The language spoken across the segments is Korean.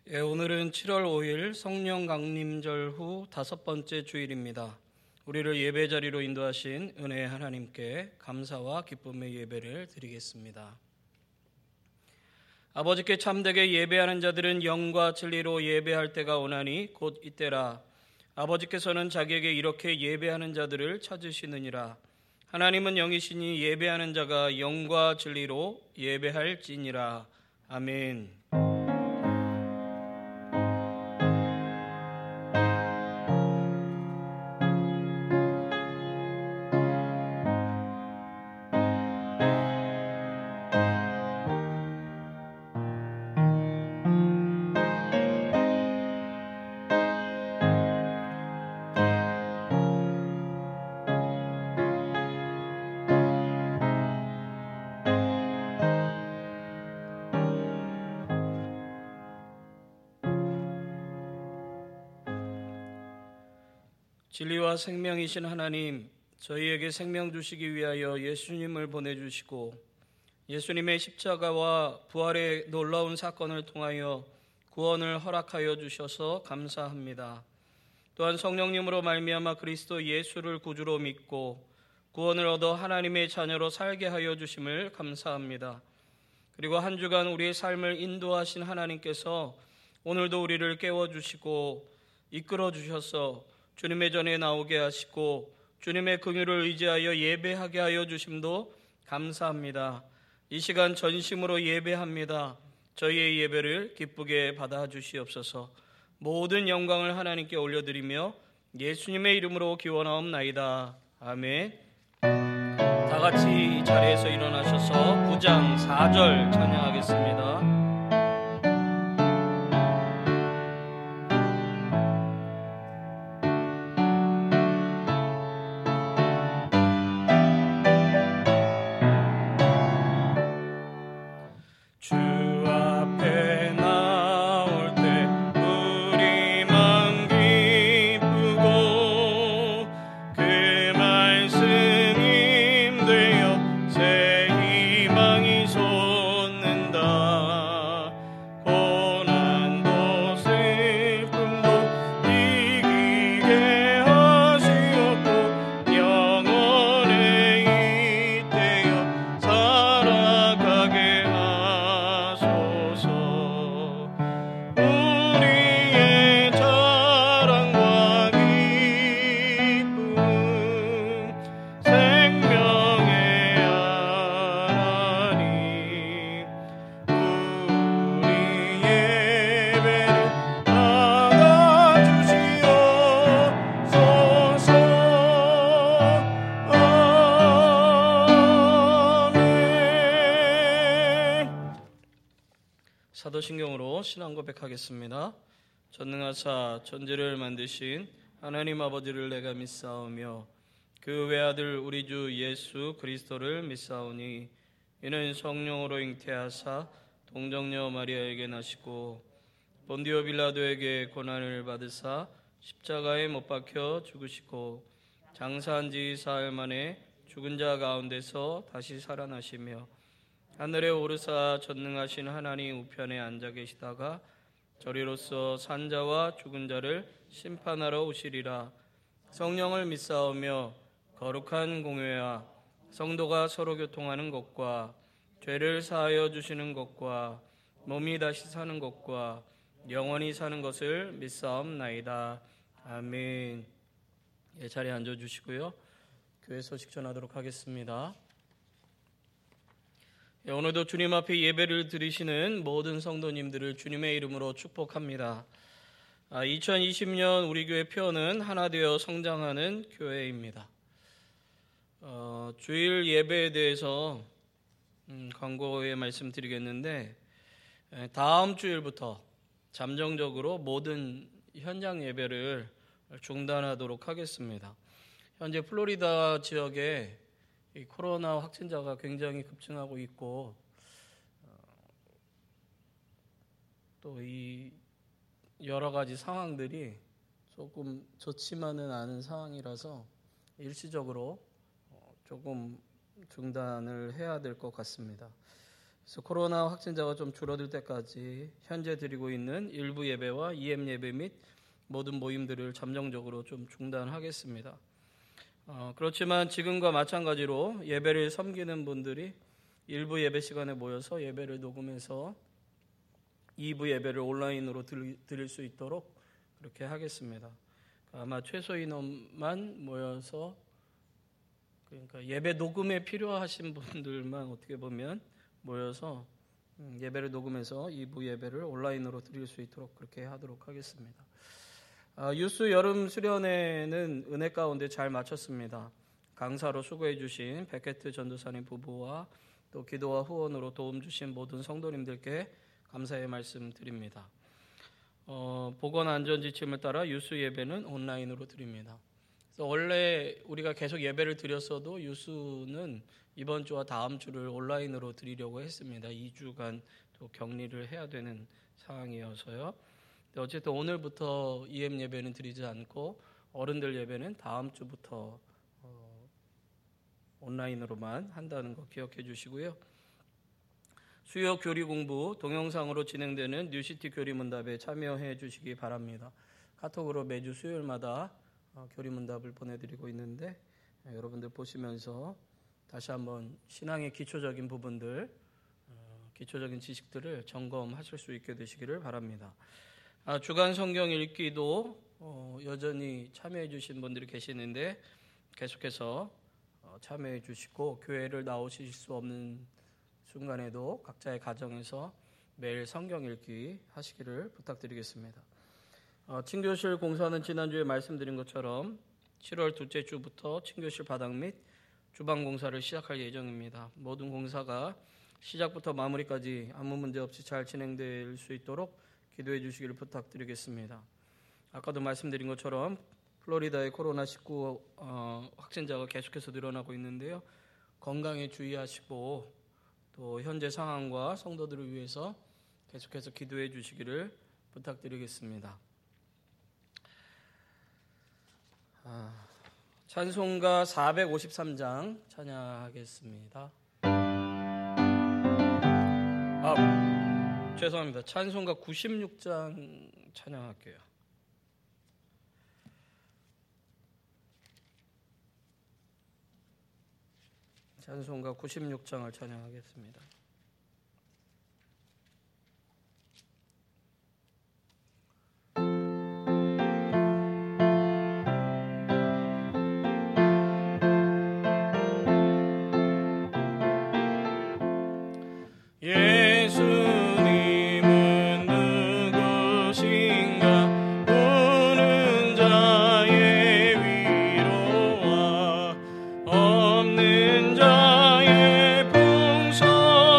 오늘은 7월 5일 성령 강림절 후 5번째 주일입니다. 우리를 예배 자리로 인도하신 은혜의 하나님께 감사와 기쁨의 예배를 드리겠습니다. 아버지께 참되게 예배하는 자들은 영과 진리로 예배할 때가 오나니 곧 이때라. 아버지께서는 자기에게 이렇게 예배하는 자들을 찾으시느니라. 하나님은 영이시니 예배하는 자가 영과 진리로 예배할지니라. 아멘. 진리와 생명이신 하나님, 저희에게 생명 주시기 위하여 예수님을 보내주시고 예수님의 십자가와 부활의 놀라운 사건을 통하여 구원을 허락하여 주셔서 감사합니다. 또한 성령님으로 말미암아 그리스도 예수를 구주로 믿고 구원을 얻어 하나님의 자녀로 살게 하여 주심을 감사합니다. 그리고 한 주간 우리의 삶을 인도하신 하나님께서 오늘도 우리를 깨워주시고 이끌어 주셔서 주님의 전에 나오게 하시고 주님의 긍휼을 의지하여 예배하게 하여 주심도 감사합니다. 이 시간 전심으로 예배합니다. 저희의 예배를 기쁘게 받아 주시옵소서. 모든 영광을 하나님께 올려드리며 예수님의 이름으로 기원하옵나이다. 아멘. 다 같이 자리에서 일어나셔서 9장 4절 찬양하겠습니다. 사도신경으로 신앙 고백하겠습니다. 전능하사 천지를 만드신 하나님 아버지를 내가 믿사오며 그 외아들 우리 주 예수 그리스도를 믿사오니 이는 성령으로 잉태하사 동정녀 마리아에게 나시고 본디오 빌라도에게 고난을 받으사 십자가에 못 박혀 죽으시고 장사한 지 사흘 만에 죽은 자 가운데서 다시 살아나시며 하늘에 오르사 전능하신 하나님 우편에 앉아 계시다가 저리로서 산 자와 죽은 자를 심판하러 오시리라. 성령을 믿사오며 거룩한 공회와 성도가 서로 교통하는 것과 죄를 사하여 주시는 것과 몸이 다시 사는 것과 영원히 사는 것을 믿사옵나이다. 아멘. 자리에 앉아주시고요. 교회 소식 전하도록 하겠습니다. 오늘도 주님 앞에 예배를 드리시는 모든 성도님들을 주님의 이름으로 축복합니다. 2020년 우리 교회 표어는 하나 되어 성장하는 교회입니다. 주일 예배에 대해서 광고에 말씀드리겠는데 다음 주일부터 잠정적으로 모든 현장 예배를 중단하도록 하겠습니다. 현재 플로리다 지역에 이 코로나 확진자가 굉장히 급증하고 있고 또 이 여러 가지 상황들이 조금 좋지만은 않은 상황이라서 일시적으로 조금 중단을 해야 될 것 같습니다. 그래서 코로나 확진자가 좀 줄어들 때까지 현재 드리고 있는 일부 예배와 EM 예배 및 모든 모임들을 잠정적으로 좀 중단하겠습니다. 그렇지만 지금과 마찬가지로 예배를 섬기는 분들이 일부 예배 시간에 모여서 예배를 녹음해서 2부 예배를 온라인으로 드릴 수 있도록 그렇게 하겠습니다. 아마 최소 인원만 모여서, 그러니까 예배 녹음에 필요하신 분들만 어떻게 보면 모여서 예배를 녹음해서 2부 예배를 온라인으로 드릴 수 있도록 그렇게 하도록 하겠습니다. 유스 여름 수련회는 은혜 가운데 잘 마쳤습니다. 강사로 수고해 주신 백혜트 전도사님 부부와 또 기도와 후원으로 도움 주신 모든 성도님들께 감사의 말씀 드립니다. 보건안전지침을 따라 유스 예배는 온라인으로 드립니다. 그래서 원래 우리가 계속 예배를 드렸어도 유스는 이번 주와 다음 주를 온라인으로 드리려고 했습니다. 2주간 또 격리를 해야 되는 상황이어서요. 어쨌든 오늘부터 EM 예배는 드리지 않고 어른들 예배는 다음 주부터 온라인으로만 한다는 거 기억해 주시고요. 수요 교리 공부 동영상으로 진행되는 뉴시티 교리 문답에 참여해 주시기 바랍니다. 카톡으로 매주 수요일마다 교리 문답을 보내드리고 있는데 여러분들 보시면서 다시 한번 신앙의 기초적인 부분들, 기초적인 지식들을 점검하실 수 있게 되시기를 바랍니다. 주간 성경 읽기도 여전히 참여해 주신 분들이 계시는데 계속해서 참여해 주시고 교회를 나오실 수 없는 순간에도 각자의 가정에서 매일 성경 읽기 하시기를 부탁드리겠습니다. 친교실 공사는 지난주에 말씀드린 것처럼 7월 둘째 주부터 친교실 바닥 및 주방 공사를 시작할 예정입니다. 모든 공사가 시작부터 마무리까지 아무 문제 없이 잘 진행될 수 있도록 기도해 주시기를 부탁드리겠습니다. 아까도 말씀드린 것처럼 플로리다의 코로나19 확진자가 계속해서 늘어나고 있는데요. 건강에 주의하시고 또 현재 상황과 성도들을 위해서 계속해서 기도해 주시기를 부탁드리겠습니다. 찬송가 453장 찬양하겠습니다. 죄송합니다. 찬송가 96장 찬양할게요. 찬송가 96장을 찬양하겠습니다. 예수님은 누구신가? 우는 자의 위로와 없는 자의 풍성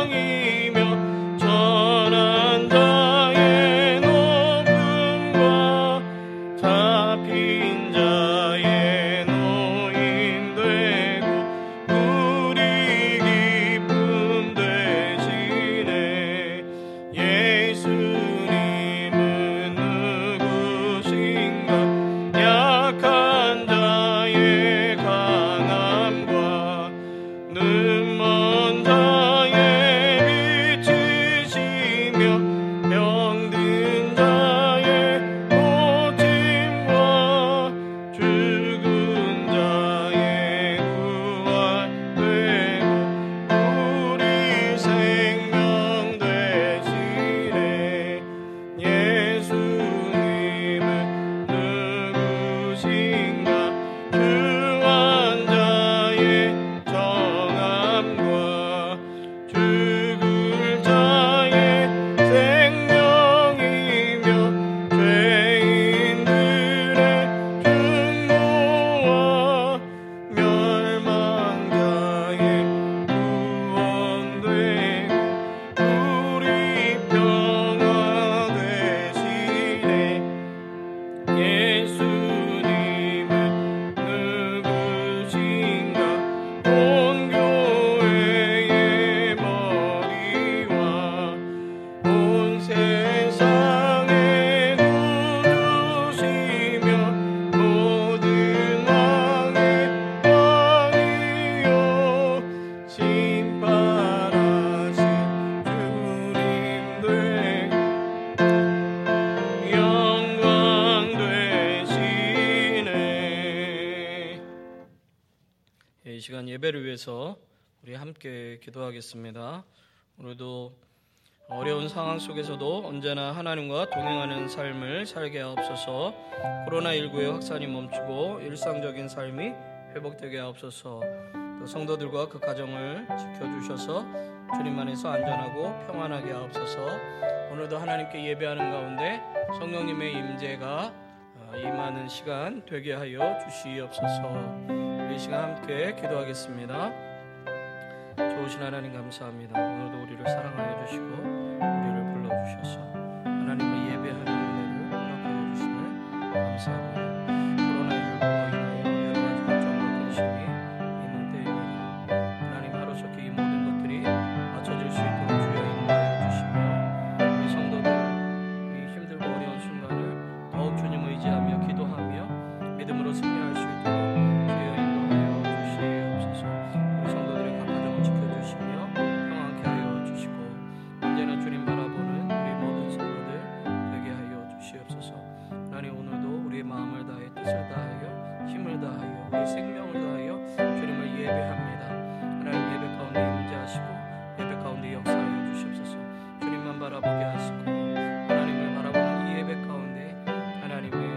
시간 예배를 위해서 우리 함께 기도하겠습니다. 오늘도 어려운 상황 속에서도 언제나 하나님과 동행하는 삶을 살게 하옵소서. 코로나19의 확산이 멈추고 일상적인 삶이 회복되게 하옵소서. 또 성도들과 그 가정을 지켜주셔서 주님 안에서 안전하고 평안하게 하옵소서. 오늘도 하나님께 예배하는 가운데 성령님의 임재가 임하는 시간 되게 하여 주시옵소서. 우리 시간 함께 기도하겠습니다. 좋으신 하나님 감사합니다. 오늘도 우리를 사랑하여 주시고 우리를 불러주셔서 하나님을 예배하는 은혜를 허락하여 주심을 감사합니다. 코로나19로 인하여 여러 가지 걱정과 근심이 있는 때입니다. 하나님 하루속히 이 모든 것들이 맞춰질 수 있도록 주여 인도하여 주시며 우리 성도들 이 힘들고 어려운 순간을 더욱 주님 의지하며 기도하며 믿음으로 승리할 수 있도록 주여 인도하여 주시옵소서. 우리 성도들의 각 가정을 지켜주시며 평안케 하여 주시고 언제나 주님 바라보는 우리 모든 성도들 되게 하여 주시옵소서. 하나님 오늘도 우리의 마음을 다해 뜻을 다하여 힘을 다하여 우리 생명을 다하여 주님을 예배합니다. 하나님 예배 가운데 임재하시고 예배 가운데 역사하여 주시옵소서. 주님만 바라보게 하시고 하나님을 바라보는 이 예배 가운데 하나님의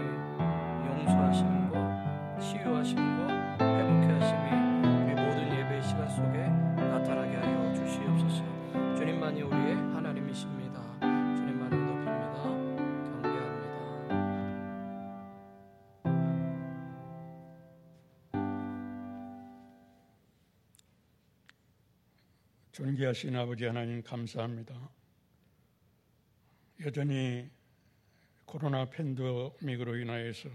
용서하심과 치유하심과 회복케 하심이 우리 모든 예배의 시간 속에 나타나게 하여 주시옵소서. 주님만이 우리의 하나님이십니다. 주님만을 높입니다. 경배합니다. 존귀하신 아버지 하나님 감사합니다. 여전히 코로나 팬데믹으로 인하여서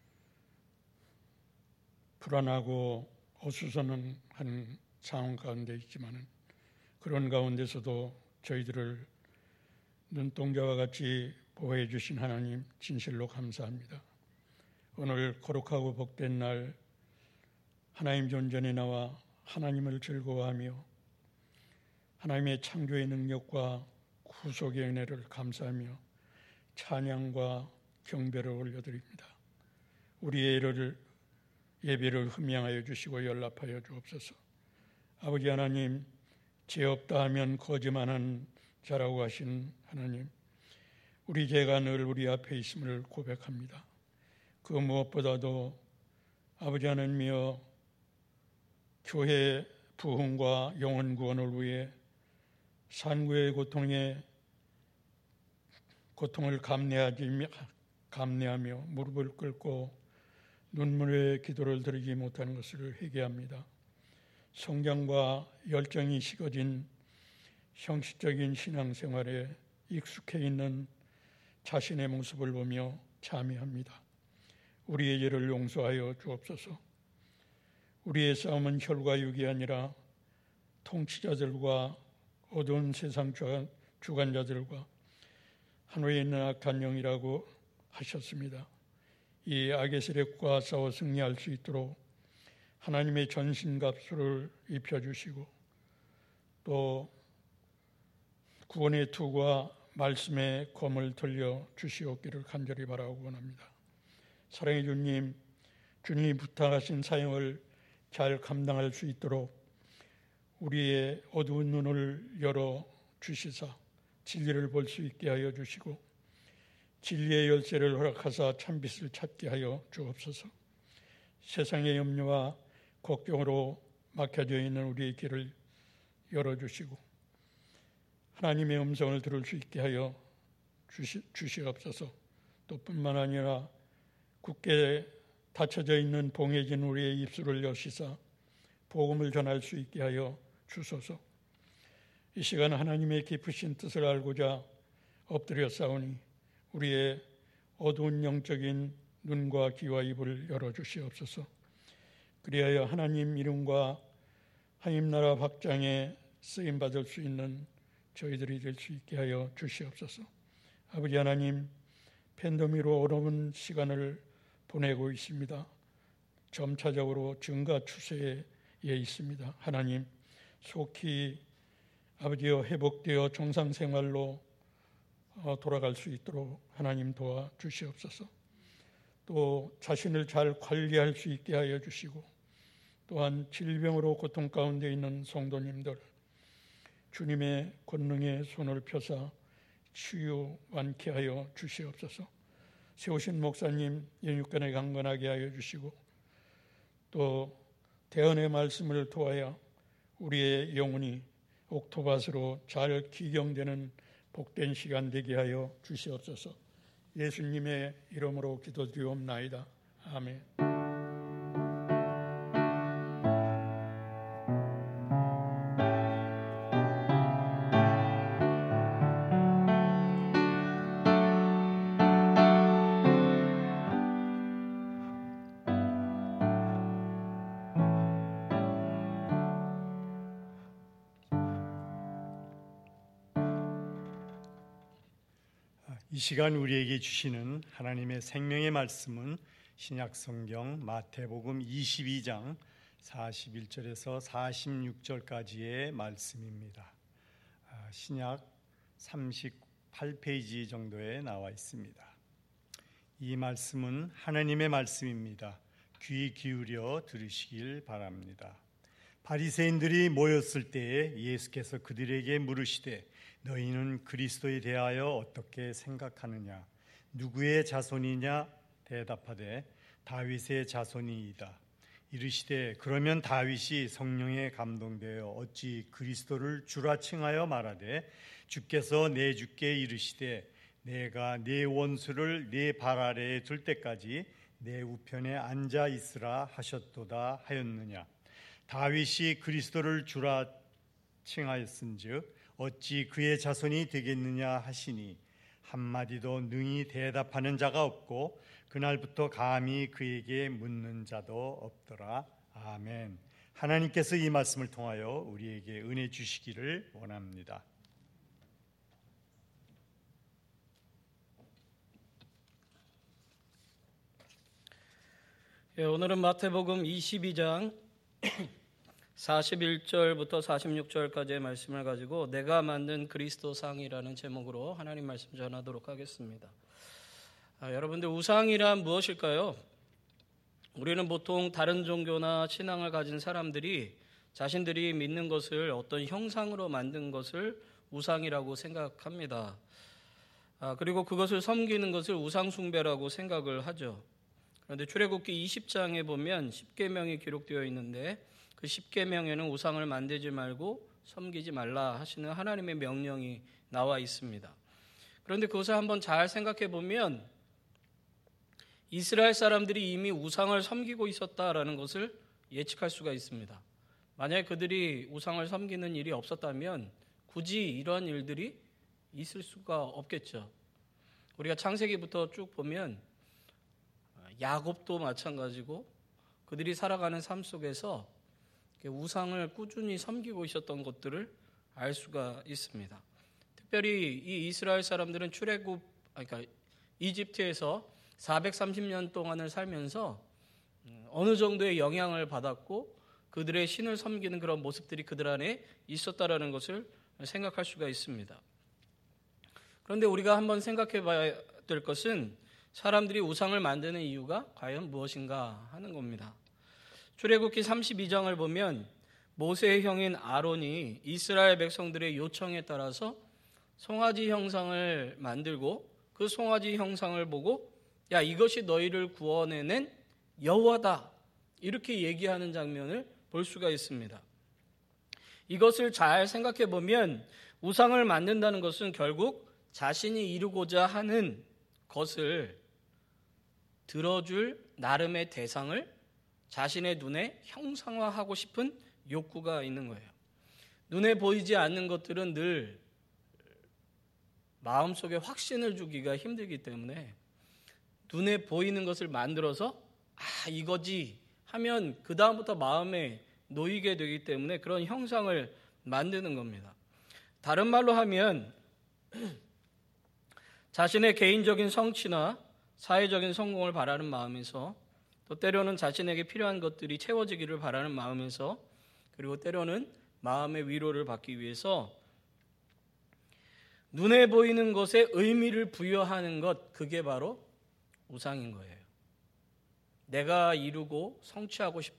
불안하고 어수선한 상황 가운데 있지만 그런 가운데서도 저희들을 눈동자와 같이 보호해 주신 하나님 진실로 감사합니다. 오늘 거룩하고 복된 날 하나님 존전에 나와 하나님을 즐거워하며 하나님의 창조의 능력과 구속의 은혜를 감사하며 찬양과 경배를 올려드립니다. 우리의 예배를 흠양하여 주시고 연락하여 주옵소서. 아버지 하나님, 죄 없다 하면 거짓말하는 자라고 하신 하나님, 우리 죄가 늘 우리 앞에 있음을 고백합니다. 그 무엇보다도 아버지 하나님이여 교회 부흥과 영혼 구원을 위해 산구의 고통을 감내하며 무릎을 꿇고 눈물의 기도를 드리지 못하는 것을 회개합니다. 성장과 열정이 식어진 형식적인 신앙생활에 익숙해 있는 자신의 모습을 보며 참회합니다. 우리의 죄를 용서하여 주옵소서. 우리의 싸움은 혈과 육이 아니라 통치자들과 어두운 세상 주관자들과 하늘에 있는 악한 영이라고 하셨습니다. 이 악의 세력과 싸워 승리할 수 있도록 하나님의 전신갑주를 입혀주시고 또 구원의 투과 말씀의 검을 들려 주시옵기를 간절히 바라고 원합니다. 사랑의 주님, 주님이 부탁하신 사역을 잘 감당할 수 있도록 우리의 어두운 눈을 열어 주시사 진리를 볼 수 있게 하여 주시고 진리의 열쇠를 허락하사 참빛을 찾게 하여 주옵소서. 세상의 염려와 걱정으로 막혀져 있는 우리의 길을 열어주시고 하나님의 음성을 들을 수 있게 하여 주시옵소서. 또 뿐만 아니라 굳게 닫혀져 있는 봉해진 우리의 입술을 여시사 복음을 전할 수 있게 하여 주소서. 이 시간 하나님의 깊으신 뜻을 알고자 엎드려 싸우니 우리의 어두운 영적인 눈과 귀와 입을 열어주시옵소서. 그리하여 하나님 이름과 하나님 나라 확장에 쓰임받을 수 있는 저희들이 될 수 있게 하여 주시옵소서. 아버지 하나님, 팬데믹으로 어려운 시간을 보내고 있습니다. 점차적으로 증가 추세에 있습니다. 하나님, 속히 아버지여 회복되어 정상생활로 돌아갈 수 있도록 하나님 도와주시옵소서. 또 자신을 잘 관리할 수 있게 하여 주시고 또한 질병으로 고통 가운데 있는 성도님들 주님의 권능의 손을 펴사 치유 완쾌하여 주시옵소서. 세우신 목사님 연육간에 강건하게 하여 주시고 또 대언의 말씀을 통하여 우리의 영혼이 옥토밭으로 잘 기경되는 복된 시간 되게 하여 주시옵소서. 예수님의 이름으로 기도드리옵나이다. 아멘. 이 시간 우리에게 주시는 하나님의 생명의 말씀은 신약성경 마태복음 22장 41절에서 46절까지의 말씀입니다. 신약 38페이지 정도에 나와 있습니다. 이 말씀은 하나님의 말씀입니다. 귀 기울여 들으시길 바랍니다. 바리새인들이 모였을 때에 예수께서 그들에게 물으시되 너희는 그리스도에 대하여 어떻게 생각하느냐? 누구의 자손이냐? 대답하되 다윗의 자손이이다. 이르시되 그러면 다윗이 성령에 감동되어 어찌 그리스도를 주라 칭하여 말하되 주께서 내 주께 이르시되 내가 네 원수를 네 발 아래에 둘 때까지 내 우편에 앉아 있으라 하셨도다 하였느냐? 다윗이 그리스도를 주라 칭하였은즉 어찌 그의 자손이 되겠느냐 하시니 한마디도 능히 대답하는 자가 없고 그날부터 감히 그에게 묻는 자도 없더라. 아멘. 하나님께서 이 말씀을 통하여 우리에게 은혜 주시기를 원합니다. 오늘은 마태복음 22장 41절부터 46절까지의 말씀을 가지고 내가 만든 그리스도상이라는 제목으로 하나님 말씀 전하도록 하겠습니다. 여러분들 우상이란 무엇일까요? 우리는 보통 다른 종교나 신앙을 가진 사람들이 자신들이 믿는 것을 어떤 형상으로 만든 것을 우상이라고 생각합니다. 그리고 그것을 섬기는 것을 우상숭배라고 생각을 하죠. 그런데 출애굽기 20장에 보면 10계명이 기록되어 있는데 그 10계명에는 우상을 만들지 말고 섬기지 말라 하시는 하나님의 명령이 나와 있습니다. 그런데 그것을 한번 잘 생각해 보면 이스라엘 사람들이 이미 우상을 섬기고 있었다라는 것을 예측할 수가 있습니다. 만약에 그들이 우상을 섬기는 일이 없었다면 굳이 이러한 일들이 있을 수가 없겠죠. 우리가 창세기부터 쭉 보면 야곱도 마찬가지고 그들이 살아가는 삶 속에서 우상을 꾸준히 섬기고 있었던 것들을 알 수가 있습니다. 특별히 이 이스라엘 사람들은 그러니까 이집트에서 430년 동안을 살면서 어느 정도의 영향을 받았고 그들의 신을 섬기는 그런 모습들이 그들 안에 있었다라는 것을 생각할 수가 있습니다. 그런데 우리가 한번 생각해 봐야 될 것은 사람들이 우상을 만드는 이유가 과연 무엇인가 하는 겁니다. 출애굽기 32장을 보면 모세의 형인 아론이 이스라엘 백성들의 요청에 따라서 송아지 형상을 만들고 그 송아지 형상을 보고 야 이것이 너희를 구원해낸 여호와다 이렇게 얘기하는 장면을 볼 수가 있습니다. 이것을 잘 생각해 보면 우상을 만든다는 것은 결국 자신이 이루고자 하는 것을 들어줄 나름의 대상을 자신의 눈에 형상화하고 싶은 욕구가 있는 거예요. 눈에 보이지 않는 것들은 늘 마음속에 확신을 주기가 힘들기 때문에 눈에 보이는 것을 만들어서 이거지 하면 그 다음부터 마음에 놓이게 되기 때문에 그런 형상을 만드는 겁니다. 다른 말로 하면 자신의 개인적인 성취나 사회적인 성공을 바라는 마음에서 또 때로는 자신에게 필요한 것들이 채워지기를 바라는 마음에서 그리고 때로는 마음의 위로를 받기 위해서 눈에 보이는 것에 의미를 부여하는 것 그게 바로 우상인 거예요. 내가 이루고 성취하고 싶은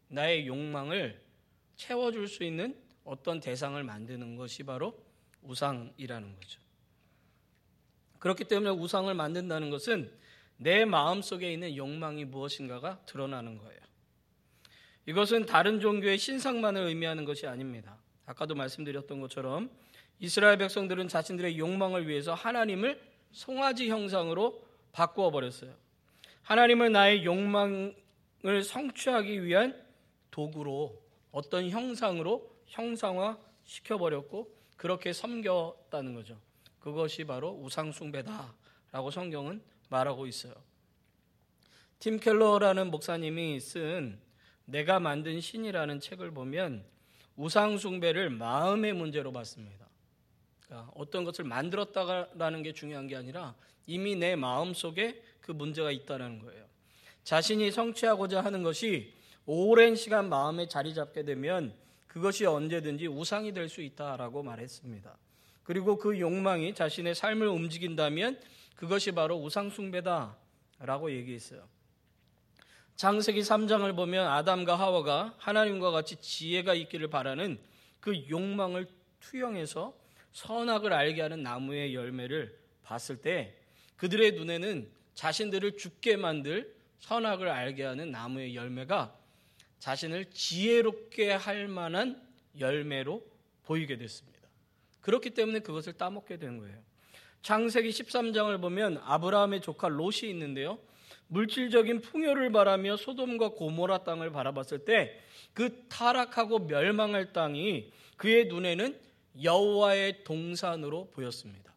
나의 욕망을 채워줄 수 있는 어떤 대상을 만드는 것이 바로 우상이라는 거죠. 그렇기 때문에 우상을 만든다는 것은 내 마음속에 있는 욕망이 무엇인가가 드러나는 거예요. 이것은 다른 종교의 신상만을 의미하는 것이 아닙니다. 아까도 말씀드렸던 것처럼 이스라엘 백성들은 자신들의 욕망을 위해서 하나님을 송아지 형상으로 바꾸어 버렸어요. 하나님을 나의 욕망을 성취하기 위한 도구로, 어떤 형상으로 형상화시켜버렸고 그렇게 섬겼다는 거죠. 그것이 바로 우상숭배다라고 성경은 말하고 있어요. 팀 켈러라는 목사님이 쓴 내가 만든 신이라는 책을 보면 우상숭배를 마음의 문제로 봤습니다. 그러니까 어떤 것을 만들었다라는 게 중요한 게 아니라 이미 내 마음속에 그 문제가 있다는 거예요. 자신이 성취하고자 하는 것이 오랜 시간 마음에 자리 잡게 되면 그것이 언제든지 우상이 될 수 있다라고 말했습니다. 그리고 그 욕망이 자신의 삶을 움직인다면 그것이 바로 우상숭배다라고 얘기했어요. 창세기 3장을 보면 아담과 하와가 하나님과 같이 지혜가 있기를 바라는 그 욕망을 투영해서 선악을 알게 하는 나무의 열매를 봤을 때 그들의 눈에는 자신들을 죽게 만들 선악을 알게 하는 나무의 열매가 자신을 지혜롭게 할 만한 열매로 보이게 됐습니다. 그렇기 때문에 그것을 따먹게 된 거예요. 창세기 13장을 보면 아브라함의 조카 롯이 있는데요. 물질적인 풍요를 바라며 소돔과 고모라 땅을 바라봤을 때 그 타락하고 멸망할 땅이 그의 눈에는 여호와의 동산으로 보였습니다.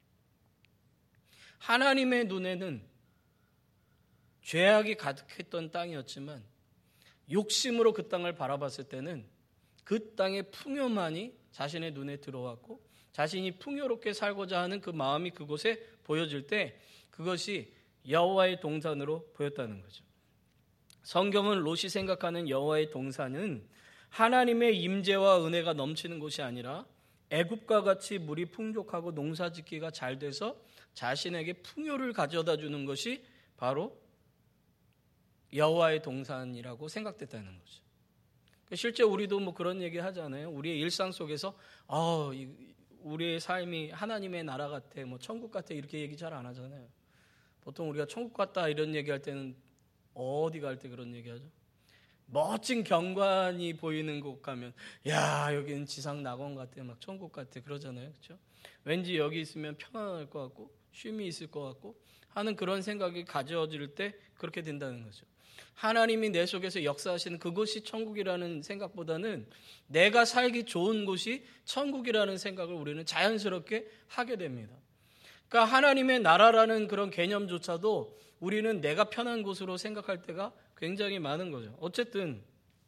하나님의 눈에는 죄악이 가득했던 땅이었지만 욕심으로 그 땅을 바라봤을 때는 그 땅의 풍요만이 자신의 눈에 들어왔고 자신이 풍요롭게 살고자 하는 그 마음이 그곳에 보여질 때 그것이 여호와의 동산으로 보였다는 거죠. 성경은 롯이 생각하는 여호와의 동산은 하나님의 임재와 은혜가 넘치는 곳이 아니라 애굽과 같이 물이 풍족하고 농사짓기가 잘 돼서 자신에게 풍요를 가져다 주는 것이 바로 여호와의 동산이라고 생각됐다는 거죠. 실제 우리도 뭐 그런 얘기 하잖아요. 우리의 일상 속에서 우리의 삶이 하나님의 나라 같아, 뭐 천국 같아 이렇게 얘기 잘 안 하잖아요. 보통 우리가 천국 같다 이런 얘기할 때는 어디 갈 때 그런 얘기하죠? 멋진 경관이 보이는 곳 가면 야 여기는 지상 낙원 같아, 막 천국 같아 그러잖아요, 그렇죠? 왠지 여기 있으면 편안할 것 같고 쉼이 있을 것 같고 하는 그런 생각이 가져질 때 그렇게 된다는 거죠. 하나님이 내 속에서 역사하시는 그곳이 천국이라는 생각보다는 내가 살기 좋은 곳이 천국이라는 생각을 우리는 자연스럽게 하게 됩니다. 그러니까 하나님의 나라라는 그런 개념조차도 우리는 내가 편한 곳으로 생각할 때가 굉장히 많은 거죠. 어쨌든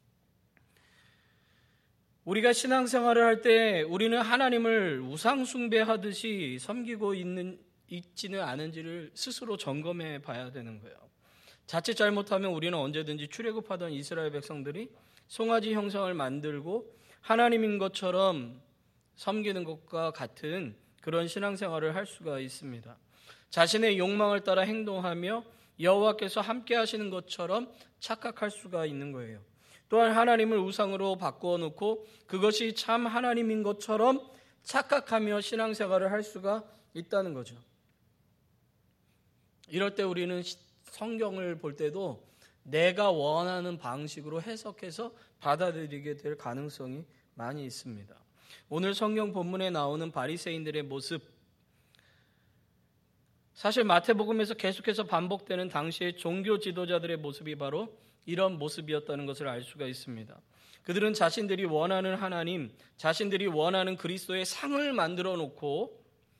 우리가 신앙생활을 할 때 우리는 하나님을 우상숭배하듯이 섬기고 있지는 않은지를 스스로 점검해 봐야 되는 거예요. 자칫 잘못하면 우리는 언제든지 출애굽하던 이스라엘 백성들이 송아지 형상을 만들고 하나님인 것처럼 섬기는 것과 같은 그런 신앙생활을 할 수가 있습니다. 자신의 욕망을 따라 행동하며 여호와께서 함께 하시는 것처럼 착각할 수가 있는 거예요. 또한 하나님을 우상으로 바꾸어 놓고 그것이 참 하나님인 것처럼 착각하며 신앙생활을 할 수가 있다는 거죠. 이럴 때 우리는 성경을 볼 때도 내가 원하는 방식으로 해석해서 받아들이게 될 가능성이 많이 있습니다. 오늘 성경 본문에 나오는 바리새인들의 모습, 사실 마태복음에서 계속해서 반복되는 당시의 종교 지도자들의 모습이 바로 이런 모습이었다는 것을 알 수가 있습니다. 그들은 자신들이 원하는 하나님, 자신들이 원하는 그리스도의 상을 만들어 놓고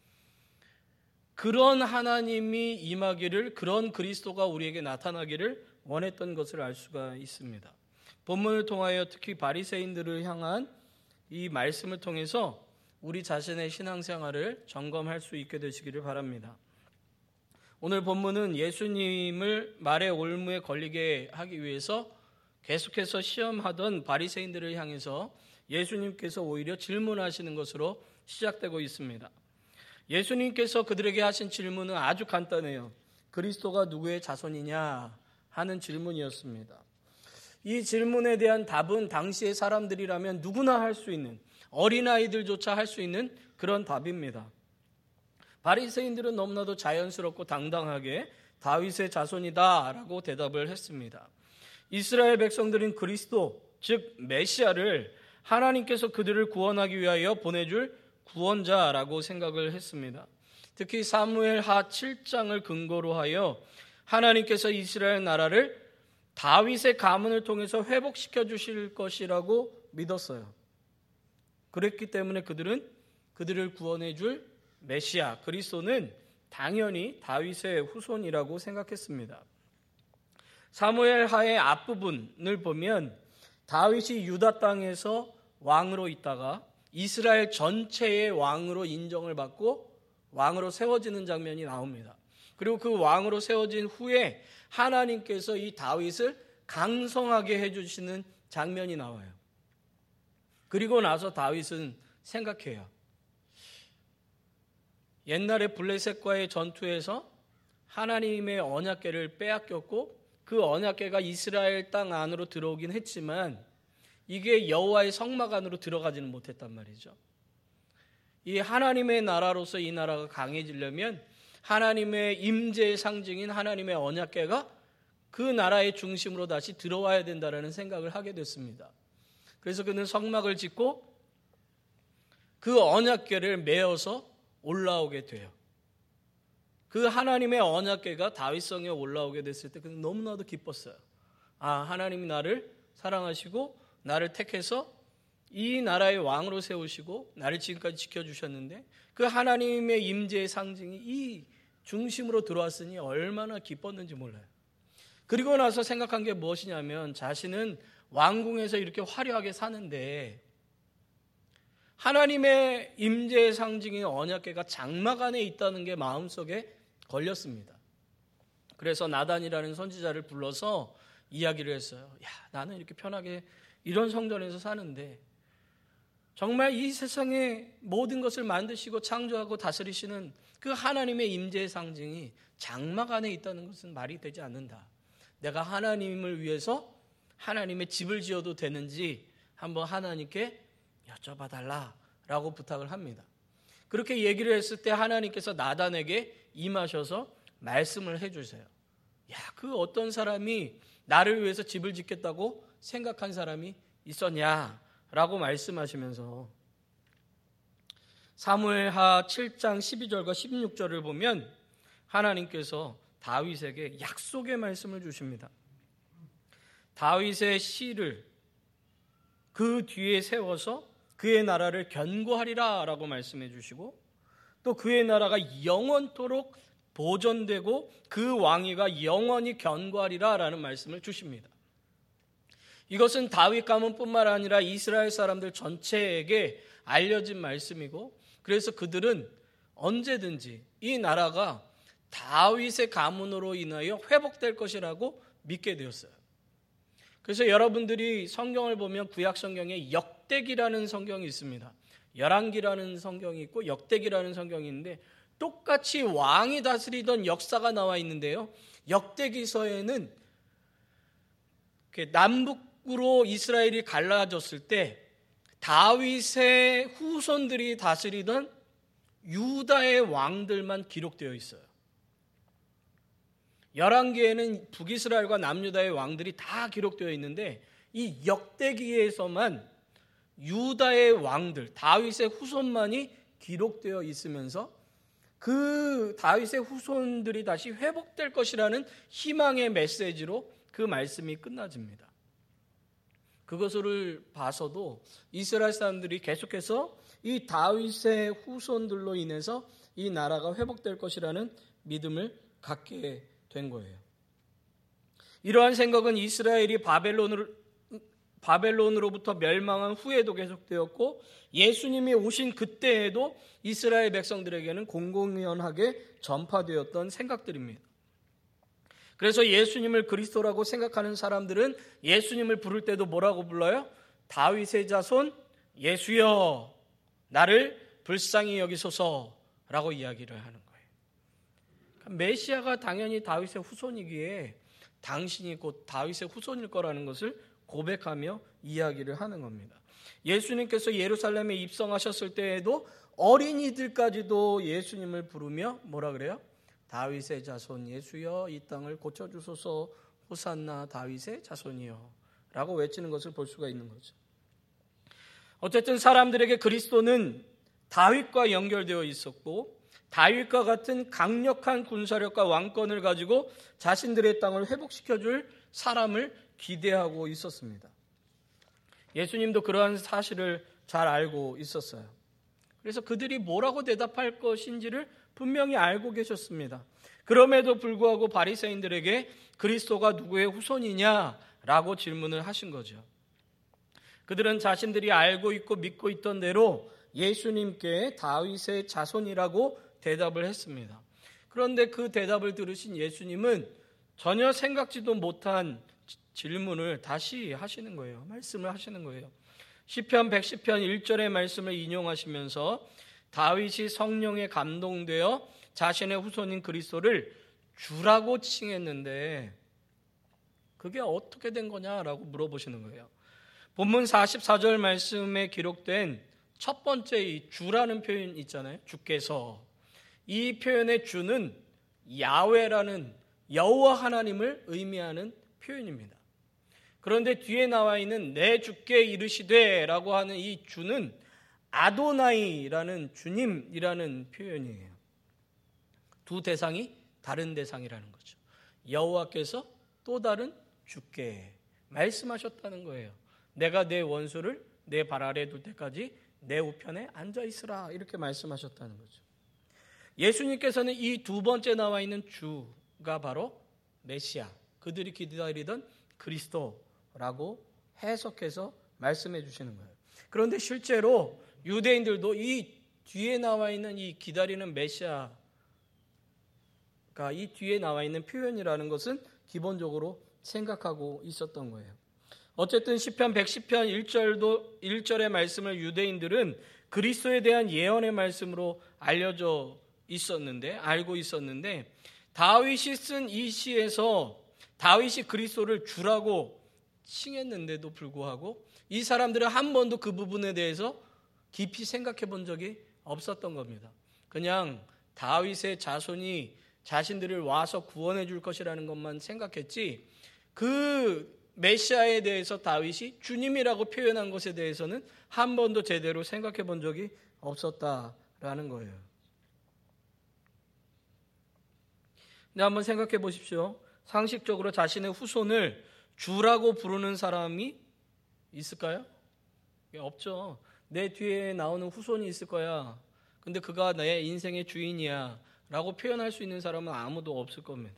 그런 하나님이 임하기를, 그런 그리스도가 우리에게 나타나기를 원했던 것을 알 수가 있습니다. 본문을 통하여 특히 바리새인들을 향한 이 말씀을 통해서 우리 자신의 신앙생활을 점검할 수 있게 되시기를 바랍니다. 오늘 본문은 예수님을 말의 올무에 걸리게 하기 위해서 계속해서 시험하던 바리새인들을 향해서 예수님께서 오히려 질문하시는 것으로 시작되고 있습니다. 예수님께서 그들에게 하신 질문은 아주 간단해요. 그리스도가 누구의 자손이냐 하는 질문이었습니다. 이 질문에 대한 답은 당시의 사람들이라면 누구나 할 수 있는, 어린아이들조차 할 수 있는 그런 답입니다. 바리새인들은 너무나도 자연스럽고 당당하게 다윗의 자손이다라고 대답을 했습니다. 이스라엘 백성들은 그리스도, 즉 메시아를 하나님께서 그들을 구원하기 위하여 보내줄 구원자라고 생각을 했습니다. 특히 사무엘하 7장을 근거로 하여 하나님께서 이스라엘 나라를 다윗의 가문을 통해서 회복시켜 주실 것이라고 믿었어요. 그랬기 때문에 그들을 구원해 줄 메시아 그리스도는 당연히 다윗의 후손이라고 생각했습니다. 사무엘하의 앞부분을 보면 다윗이 유다 땅에서 왕으로 있다가 이스라엘 전체의 왕으로 인정을 받고 왕으로 세워지는 장면이 나옵니다. 그리고 그 왕으로 세워진 후에 하나님께서 이 다윗을 강성하게 해주시는 장면이 나와요. 그리고 나서 다윗은 생각해요. 옛날에 블레셋과의 전투에서 하나님의 언약궤를 빼앗겼고 그 언약궤가 이스라엘 땅 안으로 들어오긴 했지만 이게 여호와의 성막 안으로 들어가지는 못했단 말이죠. 이 하나님의 나라로서 이 나라가 강해지려면 하나님의 임재의 상징인 하나님의 언약궤가 그 나라의 중심으로 다시 들어와야 된다라는 생각을 하게 됐습니다. 그래서 그는 성막을 짓고 그 언약궤를 메어서 올라오게 돼요. 그 하나님의 언약궤가 다윗성에 올라오게 됐을 때 그는 너무나도 기뻤어요. 하나님이 나를 사랑하시고 나를 택해서 이 나라의 왕으로 세우시고 나를 지금까지 지켜주셨는데 그 하나님의 임재의 상징이 이 중심으로 들어왔으니 얼마나 기뻤는지 몰라요. 그리고 나서 생각한 게 무엇이냐면 자신은 왕궁에서 이렇게 화려하게 사는데 하나님의 임재의 상징인 언약궤가 장막 안에 있다는 게 마음속에 걸렸습니다. 그래서 나단이라는 선지자를 불러서 이야기를 했어요. 나는 이렇게 편하게 이런 성전에서 사는데 정말 이 세상의 모든 것을 만드시고 창조하고 다스리시는 그 하나님의 임재의 상징이 장막 안에 있다는 것은 말이 되지 않는다. 내가 하나님을 위해서 하나님의 집을 지어도 되는지 한번 하나님께 여쭤봐 달라라고 부탁을 합니다. 그렇게 얘기를 했을 때 하나님께서 나단에게 임하셔서 말씀을 해주세요. 그 어떤 사람이 나를 위해서 집을 짓겠다고 생각한 사람이 있었냐라고 말씀하시면서 사무엘하 7장 12절과 16절을 보면 하나님께서 다윗에게 약속의 말씀을 주십니다. 다윗의 씨를 그 뒤에 세워서 그의 나라를 견고하리라 라고 말씀해 주시고 또 그의 나라가 영원토록 보존되고 그 왕위가 영원히 견고하리라 라는 말씀을 주십니다. 이것은 다윗 가문뿐만 아니라 이스라엘 사람들 전체에게 알려진 말씀이고 그래서 그들은 언제든지 이 나라가 다윗의 가문으로 인하여 회복될 것이라고 믿게 되었어요. 그래서 여러분들이 성경을 보면 구약 성경에 역대기라는 성경이 있습니다. 열왕기라는 성경이 있고 역대기라는 성경이 있는데 똑같이 왕이 다스리던 역사가 나와 있는데요. 역대기서에는 남북으로 이스라엘이 갈라졌을 때 다윗의 후손들이 다스리던 유다의 왕들만 기록되어 있어요. 열왕기에는 북이스라엘과 남유다의 왕들이 다 기록되어 있는데 이 역대기에서만 유다의 왕들, 다윗의 후손만이 기록되어 있으면서 그 다윗의 후손들이 다시 회복될 것이라는 희망의 메시지로 그 말씀이 끝나집니다. 그것을 봐서도 이스라엘 사람들이 계속해서 이 다윗의 후손들로 인해서 이 나라가 회복될 것이라는 믿음을 갖게 된 거예요. 이러한 생각은 이스라엘이 바벨론으로부터 멸망한 후에도 계속되었고 예수님이 오신 그때에도 이스라엘 백성들에게는 공공연하게 전파되었던 생각들입니다. 그래서 예수님을 그리스도라고 생각하는 사람들은 예수님을 부를 때도 뭐라고 불러요? 다윗의 자손 예수여 나를 불쌍히 여기소서라고 이야기를 하는 거예요. 메시아가 당연히 다윗의 후손이기에 당신이 곧 다윗의 후손일 거라는 것을 고백하며 이야기를 하는 겁니다. 예수님께서 예루살렘에 입성하셨을 때에도 어린이들까지도 예수님을 부르며 뭐라 그래요? 다윗의 자손 예수여 이 땅을 고쳐주소서 호산나 다윗의 자손이여 라고 외치는 것을 볼 수가 있는 거죠. 어쨌든 사람들에게 그리스도는 다윗과 연결되어 있었고 다윗과 같은 강력한 군사력과 왕권을 가지고 자신들의 땅을 회복시켜줄 사람을 기대하고 있었습니다. 예수님도 그러한 사실을 잘 알고 있었어요. 그래서 그들이 뭐라고 대답할 것인지를 분명히 알고 계셨습니다. 그럼에도 불구하고 바리새인들에게 그리스도가 누구의 후손이냐라고 질문을 하신 거죠. 그들은 자신들이 알고 있고 믿고 있던 대로 예수님께 다윗의 자손이라고 대답을 했습니다. 그런데 그 대답을 들으신 예수님은 전혀 생각지도 못한 질문을 다시 하시는 거예요. 말씀을 하시는 거예요. 시편 110편 1절의 말씀을 인용하시면서 다윗이 성령에 감동되어 자신의 후손인 그리스도를 주라고 칭했는데 그게 어떻게 된 거냐라고 물어보시는 거예요. 본문 44절 말씀에 기록된 첫 번째 이 주라는 표현 있잖아요. 주께서. 이 표현의 주는 야훼라는 여호와 하나님을 의미하는 표현입니다. 그런데 뒤에 나와 있는 내 주께 이르시되 라고 하는 이 주는 아도나이라는 주님이라는 표현이에요. 두 대상이 다른 대상이라는 거죠. 여호와께서 또 다른 주께 말씀하셨다는 거예요. 내가 내 원수를 내 발 아래 둘 때까지 내 우편에 앉아 있으라 이렇게 말씀하셨다는 거죠. 예수님께서는 이 두 번째 나와 있는 주가 바로 메시아, 그들이 기다리던 그리스도라고 해석해서 말씀해 주시는 거예요. 그런데 실제로 유대인들도 이 뒤에 나와 있는 이 기다리는 메시아가 이 뒤에 나와 있는 표현이라는 것은 기본적으로 생각하고 있었던 거예요. 어쨌든 시편 110편 1절의 말씀을 유대인들은 그리스도에 대한 예언의 말씀으로 알고 있었는데 다윗이 쓴 이 시에서 다윗이 그리스도를 주라고 칭했는데도 불구하고 이 사람들은 한 번도 그 부분에 대해서 깊이 생각해 본 적이 없었던 겁니다. 그냥 다윗의 자손이 자신들을 와서 구원해 줄 것이라는 것만 생각했지 그 메시아에 대해서 다윗이 주님이라고 표현한 것에 대해서는 한 번도 제대로 생각해 본 적이 없었다라는 거예요. 근데 한번 생각해 보십시오. 상식적으로 자신의 후손을 주라고 부르는 사람이 있을까요? 없죠. 내 뒤에 나오는 후손이 있을 거야. 근데 그가 내 인생의 주인이야 라고 표현할 수 있는 사람은 아무도 없을 겁니다.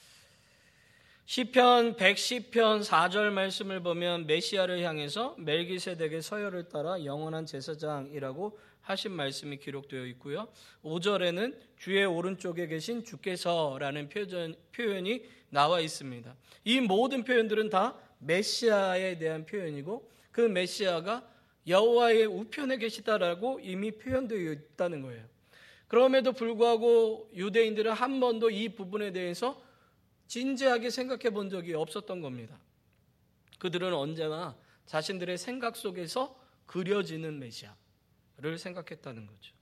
시편 110편 4절 말씀을 보면 메시아를 향해서 멜기세덱의 서열을 따라 영원한 제사장이라고 하신 말씀이 기록되어 있고요. 5절에는 주의 오른쪽에 계신 주께서라는 표현이 나와 있습니다. 이 모든 표현들은 다 메시아에 대한 표현이고 그 메시아가 여호와의 우편에 계시다라고 이미 표현되어 있다는 거예요. 그럼에도 불구하고 유대인들은 한 번도 이 부분에 대해서 진지하게 생각해 본 적이 없었던 겁니다. 그들은 언제나 자신들의 생각 속에서 그려지는 메시아를 생각했다는 거죠.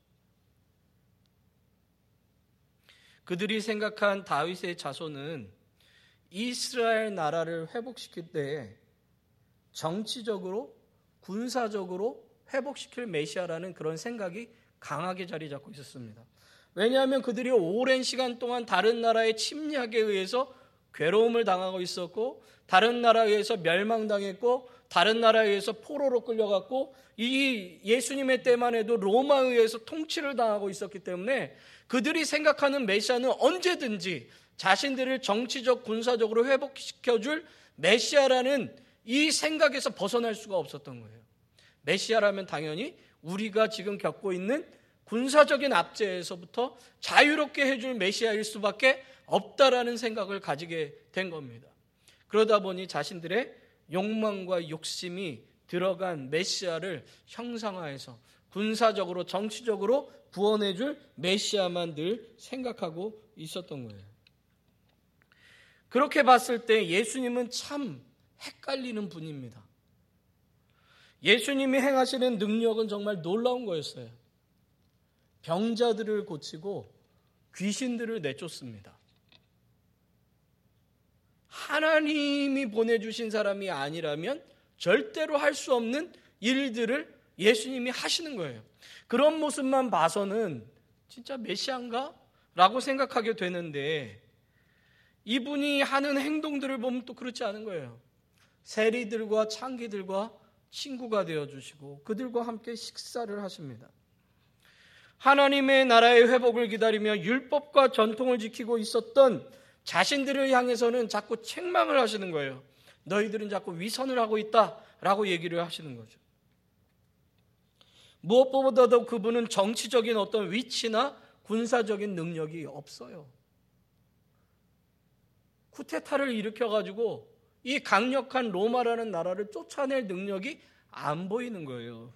그들이 생각한 다윗의 자손은 이스라엘 나라를 회복시킬 때 정치적으로 군사적으로 회복시킬 메시아라는 그런 생각이 강하게 자리 잡고 있었습니다. 왜냐하면 그들이 오랜 시간 동안 다른 나라의 침략에 의해서 괴로움을 당하고 있었고 다른 나라에 의해서 멸망당했고 다른 나라에 의해서 포로로 끌려갔고 이 예수님의 때만 해도 로마에 의해서 통치를 당하고 있었기 때문에 그들이 생각하는 메시아는 언제든지 자신들을 정치적 군사적으로 회복시켜줄 메시아라는 이 생각에서 벗어날 수가 없었던 거예요. 메시아라면 당연히 우리가 지금 겪고 있는 군사적인 압제에서부터 자유롭게 해줄 메시아일 수밖에 없다라는 생각을 가지게 된 겁니다. 그러다 보니 자신들의 욕망과 욕심이 들어간 메시아를 형상화해서 군사적으로 정치적으로 구원해줄 메시아만 늘 생각하고 있었던 거예요. 그렇게 봤을 때 예수님은 참 헷갈리는 분입니다. 예수님이 행하시는 능력은 정말 놀라운 거였어요. 병자들을 고치고 귀신들을 내쫓습니다. 하나님이 보내주신 사람이 아니라면 절대로 할 수 없는 일들을 예수님이 하시는 거예요. 그런 모습만 봐서는 진짜 메시아인가? 라고 생각하게 되는데 이분이 하는 행동들을 보면 또 그렇지 않은 거예요. 세리들과 창기들과 친구가 되어주시고 그들과 함께 식사를 하십니다. 하나님의 나라의 회복을 기다리며 율법과 전통을 지키고 있었던 자신들을 향해서는 자꾸 책망을 하시는 거예요. 너희들은 자꾸 위선을 하고 있다라고 얘기를 하시는 거죠. 무엇보다도 그분은 정치적인 어떤 위치나 군사적인 능력이 없어요. 쿠데타를 일으켜가지고 이 강력한 로마라는 나라를 쫓아낼 능력이 안 보이는 거예요.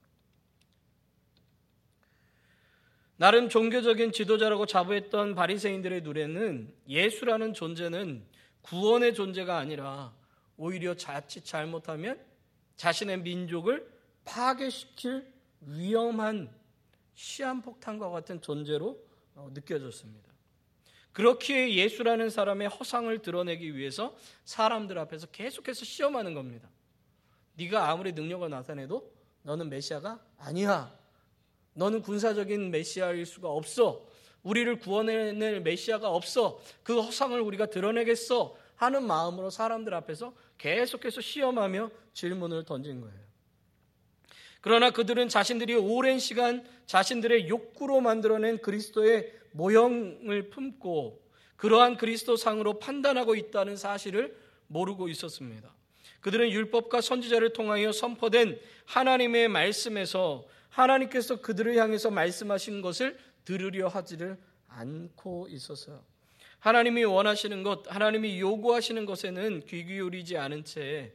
나름 종교적인 지도자라고 자부했던 바리새인들의 눈에는 예수라는 존재는 구원의 존재가 아니라 오히려 자칫 잘못하면 자신의 민족을 파괴시킬 위험한 시한폭탄과 같은 존재로 느껴졌습니다. 그렇기에 예수라는 사람의 허상을 드러내기 위해서 사람들 앞에서 계속해서 시험하는 겁니다. 네가 아무리 능력을 나타내도 너는 메시아가 아니야. 너는 군사적인 메시아일 수가 없어. 우리를 구원해낼 메시아가 없어. 그 허상을 우리가 드러내겠어 하는 마음으로 사람들 앞에서 계속해서 시험하며 질문을 던진 거예요. 그러나 그들은 자신들이 오랜 시간 자신들의 욕구로 만들어낸 그리스도의 모형을 품고 그러한 그리스도상으로 판단하고 있다는 사실을 모르고 있었습니다. 그들은 율법과 선지자를 통하여 선포된 하나님의 말씀에서 하나님께서 그들을 향해서 말씀하신 것을 들으려 하지를 않고 있었어요. 하나님이 원하시는 것, 하나님이 요구하시는 것에는 귀 기울이지 않은 채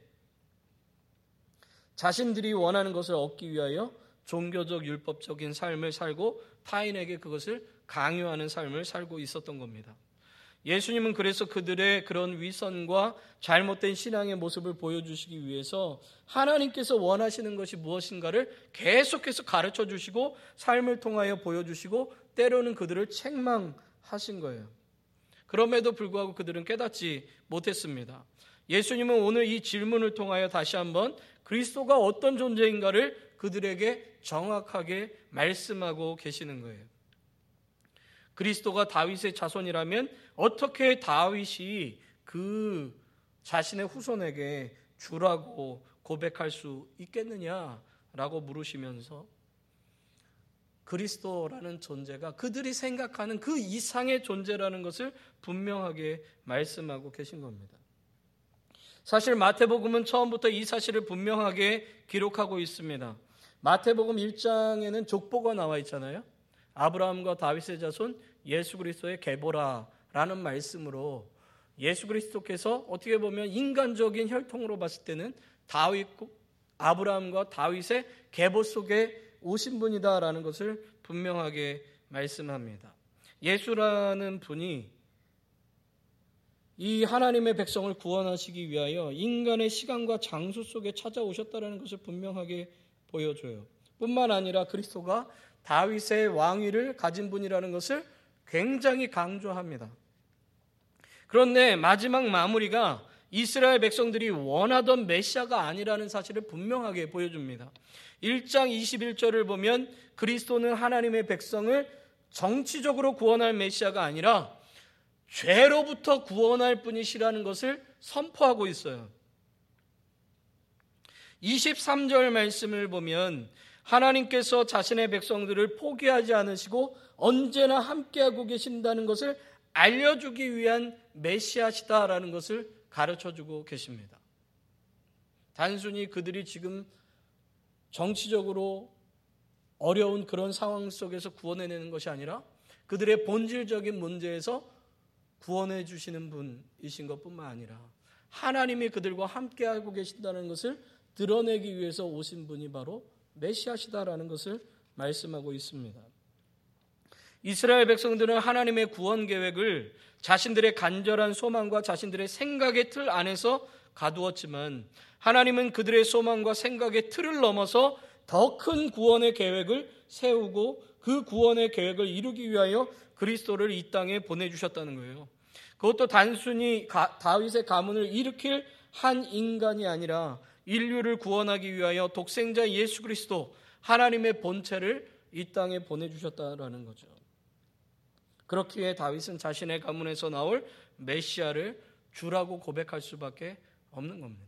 자신들이 원하는 것을 얻기 위하여 종교적 율법적인 삶을 살고 타인에게 그것을 강요하는 삶을 살고 있었던 겁니다. 예수님은 그래서 그들의 그런 위선과 잘못된 신앙의 모습을 보여주시기 위해서 하나님께서 원하시는 것이 무엇인가를 계속해서 가르쳐 주시고 삶을 통하여 보여주시고 때로는 그들을 책망하신 거예요. 그럼에도 불구하고 그들은 깨닫지 못했습니다. 예수님은 오늘 이 질문을 통하여 다시 한번 그리스도가 어떤 존재인가를 그들에게 정확하게 말씀하고 계시는 거예요. 그리스도가 다윗의 자손이라면 어떻게 다윗이 그 자신의 후손에게 주라고 고백할 수 있겠느냐라고 물으시면서 그리스도라는 존재가 그들이 생각하는 그 이상의 존재라는 것을 분명하게 말씀하고 계신 겁니다. 사실 마태복음은 처음부터 이 사실을 분명하게 기록하고 있습니다. 마태복음 1장에는 족보가 나와 있잖아요. 아브라함과 다윗의 자손 예수 그리스도의 계보라라는 말씀으로 예수 그리스도께서 어떻게 보면 인간적인 혈통으로 봤을 때는 아브라함과 다윗의 계보 속에 오신 분이다라는 것을 분명하게 말씀합니다. 예수라는 분이 이 하나님의 백성을 구원하시기 위하여 인간의 시간과 장소 속에 찾아오셨다는 것을 분명하게 보여줘요. 뿐만 아니라 그리스도가 다윗의 왕위를 가진 분이라는 것을 굉장히 강조합니다. 그런데 마지막 마무리가 이스라엘 백성들이 원하던 메시아가 아니라는 사실을 분명하게 보여줍니다. 1장 21절을 보면 그리스도는 하나님의 백성을 정치적으로 구원할 메시아가 아니라 죄로부터 구원할 분이시라는 것을 선포하고 있어요. 23절 말씀을 보면 하나님께서 자신의 백성들을 포기하지 않으시고 언제나 함께하고 계신다는 것을 알려주기 위한 메시아시다라는 것을 가르쳐주고 계십니다. 단순히 그들이 지금 정치적으로 어려운 그런 상황 속에서 구원해내는 것이 아니라 그들의 본질적인 문제에서 구원해 주시는 분이신 것뿐만 아니라 하나님이 그들과 함께하고 계신다는 것을 드러내기 위해서 오신 분이 바로 메시아시다라는 것을 말씀하고 있습니다. 이스라엘 백성들은 하나님의 구원 계획을 자신들의 간절한 소망과 자신들의 생각의 틀 안에서 가두었지만 하나님은 그들의 소망과 생각의 틀을 넘어서 더 큰 구원의 계획을 세우고 그 구원의 계획을 이루기 위하여 그리스도를 이 땅에 보내주셨다는 거예요. 그것도 단순히 다윗의 가문을 일으킬 한 인간이 아니라 인류를 구원하기 위하여 독생자 예수 그리스도 하나님의 본체를 이 땅에 보내주셨다라는 거죠. 그렇기에 다윗은 자신의 가문에서 나올 메시아를 주라고 고백할 수밖에 없는 겁니다.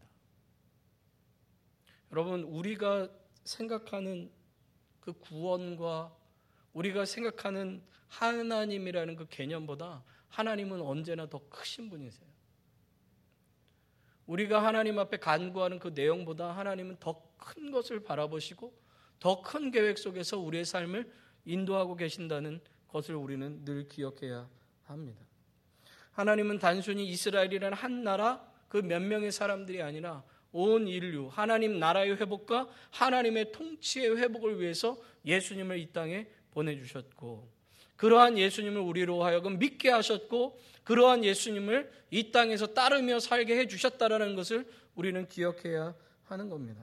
여러분, 우리가 생각하는 그 구원과 우리가 생각하는 하나님이라는 그 개념보다 하나님은 언제나 더 크신 분이세요. 우리가 하나님 앞에 간구하는 그 내용보다 하나님은 더 큰 것을 바라보시고 더 큰 계획 속에서 우리의 삶을 인도하고 계신다는 것을 우리는 늘 기억해야 합니다. 하나님은 단순히 이스라엘이라는 한 나라 그 몇 명의 사람들이 아니라 온 인류, 하나님 나라의 회복과 하나님의 통치의 회복을 위해서 예수님을 이 땅에 보내주셨고 그러한 예수님을 우리로 하여금 믿게 하셨고 그러한 예수님을 이 땅에서 따르며 살게 해주셨다라는 것을 우리는 기억해야 하는 겁니다.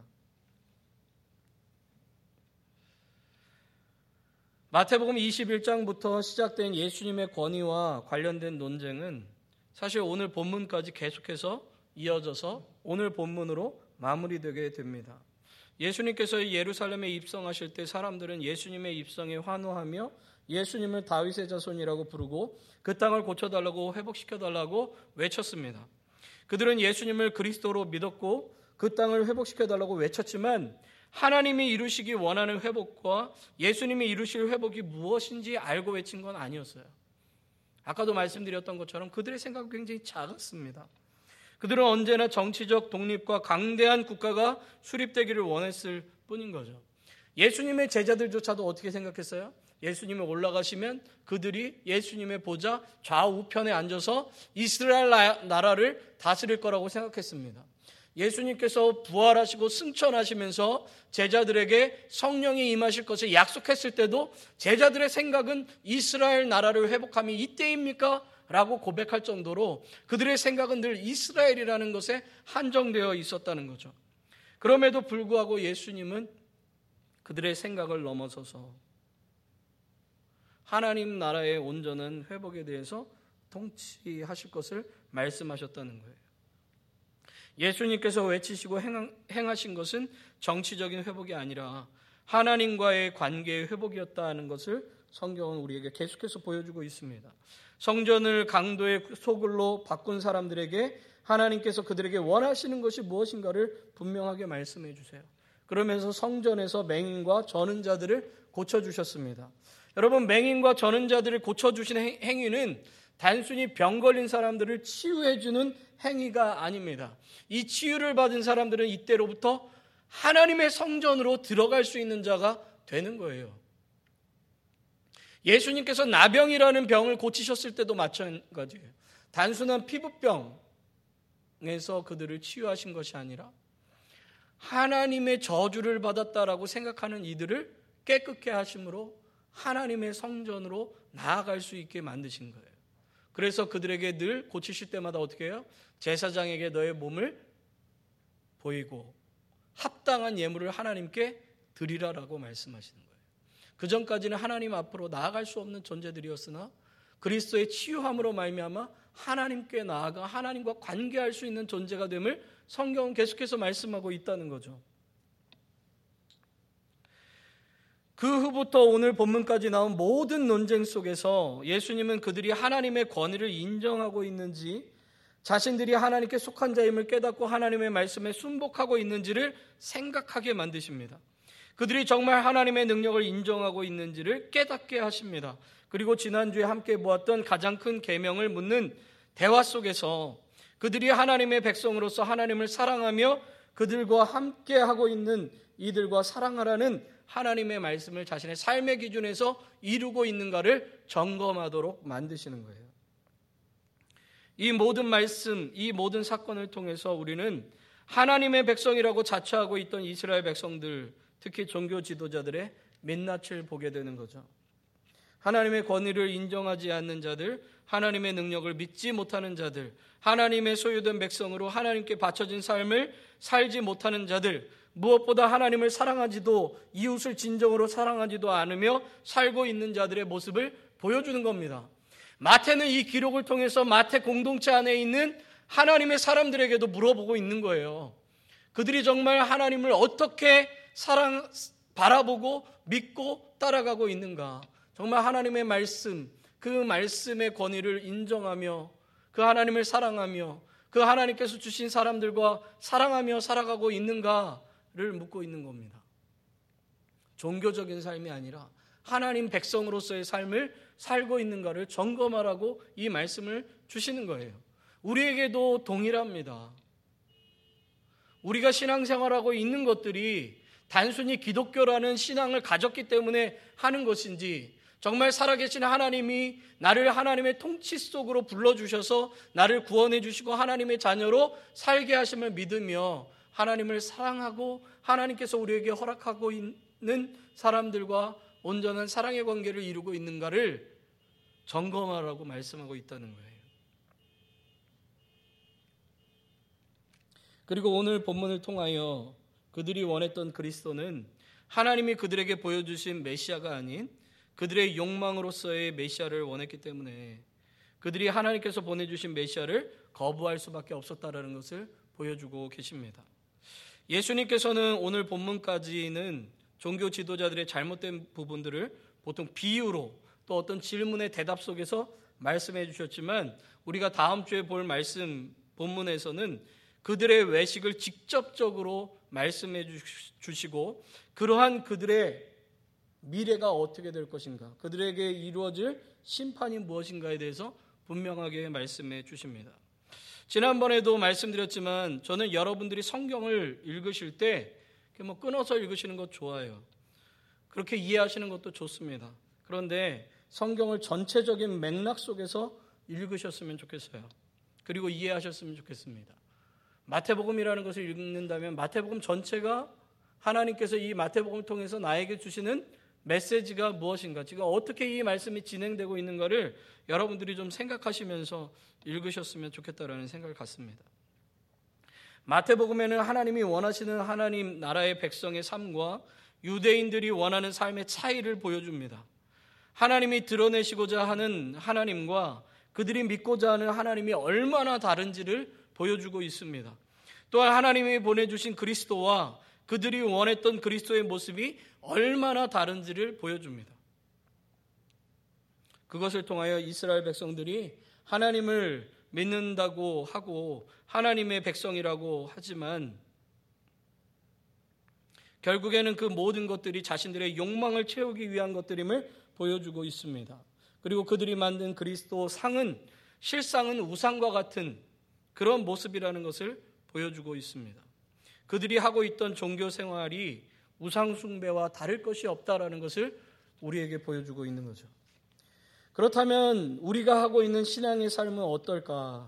마태복음 21장부터 시작된 예수님의 권위와 관련된 논쟁은 사실 오늘 본문까지 계속해서 이어져서 오늘 본문으로 마무리되게 됩니다. 예수님께서 예루살렘에 입성하실 때 사람들은 예수님의 입성에 환호하며 예수님을 다윗의 자손이라고 부르고 그 땅을 고쳐달라고 회복시켜달라고 외쳤습니다. 그들은 예수님을 그리스도로 믿었고 그 땅을 회복시켜달라고 외쳤지만 하나님이 이루시기 원하는 회복과 예수님이 이루실 회복이 무엇인지 알고 외친 건 아니었어요. 아까도 말씀드렸던 것처럼 그들의 생각은 굉장히 작았습니다. 그들은 언제나 정치적 독립과 강대한 국가가 수립되기를 원했을 뿐인 거죠. 예수님의 제자들조차도 어떻게 생각했어요? 예수님이 올라가시면 그들이 예수님의 보좌 좌우편에 앉아서 이스라엘 나라를 다스릴 거라고 생각했습니다. 예수님께서 부활하시고 승천하시면서 제자들에게 성령이 임하실 것을 약속했을 때도 제자들의 생각은 이스라엘 나라를 회복함이 이때입니까? 라고 고백할 정도로 그들의 생각은 늘 이스라엘이라는 것에 한정되어 있었다는 거죠. 그럼에도 불구하고 예수님은 그들의 생각을 넘어서서 하나님 나라의 온전한 회복에 대해서 통치하실 것을 말씀하셨다는 거예요. 예수님께서 외치시고 행하신 것은 정치적인 회복이 아니라 하나님과의 관계의 회복이었다는 것을 성경은 우리에게 계속해서 보여주고 있습니다. 성전을 강도의 소굴로 바꾼 사람들에게 하나님께서 그들에게 원하시는 것이 무엇인가를 분명하게 말씀해 주세요. 그러면서 성전에서 맹인과 저는 자들을 고쳐주셨습니다. 여러분, 맹인과 저는 자들을 고쳐주신 행위는 단순히 병 걸린 사람들을 치유해 주는 행위가 아닙니다. 이 치유를 받은 사람들은 이때로부터 하나님의 성전으로 들어갈 수 있는 자가 되는 거예요. 예수님께서 나병이라는 병을 고치셨을 때도 마찬가지예요. 단순한 피부병에서 그들을 치유하신 것이 아니라 하나님의 저주를 받았다라고 생각하는 이들을 깨끗게 하심으로 하나님의 성전으로 나아갈 수 있게 만드신 거예요. 그래서 그들에게 늘 고치실 때마다 어떻게 해요? 제사장에게 너의 몸을 보이고 합당한 예물을 하나님께 드리라라고 말씀하시는 거예요. 그 전까지는 하나님 앞으로 나아갈 수 없는 존재들이었으나 그리스도의 치유함으로 말미암아 하나님께 나아가 하나님과 관계할 수 있는 존재가 됨을 성경은 계속해서 말씀하고 있다는 거죠. 그 후부터 오늘 본문까지 나온 모든 논쟁 속에서 예수님은 그들이 하나님의 권위를 인정하고 있는지 자신들이 하나님께 속한 자임을 깨닫고 하나님의 말씀에 순복하고 있는지를 생각하게 만드십니다. 그들이 정말 하나님의 능력을 인정하고 있는지를 깨닫게 하십니다. 그리고 지난주에 함께 보았던 가장 큰 계명을 묻는 대화 속에서 그들이 하나님의 백성으로서 하나님을 사랑하며 그들과 함께하고 있는 이들과 사랑하라는 하나님의 말씀을 자신의 삶의 기준에서 이루고 있는가를 점검하도록 만드시는 거예요. 이 모든 말씀, 이 모든 사건을 통해서 우리는 하나님의 백성이라고 자처하고 있던 이스라엘 백성들, 특히 종교 지도자들의 민낯을 보게 되는 거죠. 하나님의 권위를 인정하지 않는 자들, 하나님의 능력을 믿지 못하는 자들, 하나님의 소유된 백성으로 하나님께 바쳐진 삶을 살지 못하는 자들, 무엇보다 하나님을 사랑하지도 이웃을 진정으로 사랑하지도 않으며 살고 있는 자들의 모습을 보여주는 겁니다. 마태는 이 기록을 통해서 마태 공동체 안에 있는 하나님의 사람들에게도 물어보고 있는 거예요. 그들이 정말 하나님을 어떻게 바라보고 믿고 따라가고 있는가? 정말 하나님의 말씀, 그 말씀의 권위를 인정하며 그 하나님을 사랑하며 그 하나님께서 주신 사람들과 사랑하며 살아가고 있는가를 묻고 있는 겁니다. 종교적인 삶이 아니라 하나님 백성으로서의 삶을 살고 있는가를 점검하라고 이 말씀을 주시는 거예요. 우리에게도 동일합니다. 우리가 신앙생활하고 있는 것들이 단순히 기독교라는 신앙을 가졌기 때문에 하는 것인지, 정말 살아계신 하나님이 나를 하나님의 통치 속으로 불러주셔서 나를 구원해 주시고 하나님의 자녀로 살게 하심을 믿으며 하나님을 사랑하고 하나님께서 우리에게 허락하고 있는 사람들과 온전한 사랑의 관계를 이루고 있는가를 점검하라고 말씀하고 있다는 거예요. 그리고 오늘 본문을 통하여 그들이 원했던 그리스도는 하나님이 그들에게 보여주신 메시아가 아닌 그들의 욕망으로서의 메시아를 원했기 때문에 그들이 하나님께서 보내주신 메시아를 거부할 수밖에 없었다라는 것을 보여주고 계십니다. 예수님께서는 오늘 본문까지는 종교 지도자들의 잘못된 부분들을 보통 비유로 또 어떤 질문의 대답 속에서 말씀해 주셨지만, 우리가 다음 주에 볼 말씀 본문에서는 그들의 외식을 직접적으로 말씀해 주시고 그러한 그들의 미래가 어떻게 될 것인가, 그들에게 이루어질 심판이 무엇인가에 대해서 분명하게 말씀해 주십니다. 지난번에도 말씀드렸지만 저는 여러분들이 성경을 읽으실 때 끊어서 읽으시는 것 좋아요. 그렇게 이해하시는 것도 좋습니다. 그런데 성경을 전체적인 맥락 속에서 읽으셨으면 좋겠어요. 그리고 이해하셨으면 좋겠습니다. 마태복음이라는 것을 읽는다면 마태복음 전체가 하나님께서 이 마태복음을 통해서 나에게 주시는 메시지가 무엇인가, 지금 어떻게 이 말씀이 진행되고 있는가를 여러분들이 좀 생각하시면서 읽으셨으면 좋겠다라는 생각을 갖습니다. 마태복음에는 하나님이 원하시는 하나님 나라의 백성의 삶과 유대인들이 원하는 삶의 차이를 보여줍니다. 하나님이 드러내시고자 하는 하나님과 그들이 믿고자 하는 하나님이 얼마나 다른지를 보여주고 있습니다. 또한 하나님이 보내주신 그리스도와 그들이 원했던 그리스도의 모습이 얼마나 다른지를 보여줍니다. 그것을 통하여 이스라엘 백성들이 하나님을 믿는다고 하고 하나님의 백성이라고 하지만 결국에는 그 모든 것들이 자신들의 욕망을 채우기 위한 것들임을 보여주고 있습니다. 그리고 그들이 만든 그리스도 상은 실상은 우상과 같은 그런 모습이라는 것을 보여주고 있습니다. 그들이 하고 있던 종교 생활이 우상 숭배와 다를 것이 없다라는 것을 우리에게 보여주고 있는 거죠. 그렇다면 우리가 하고 있는 신앙의 삶은 어떨까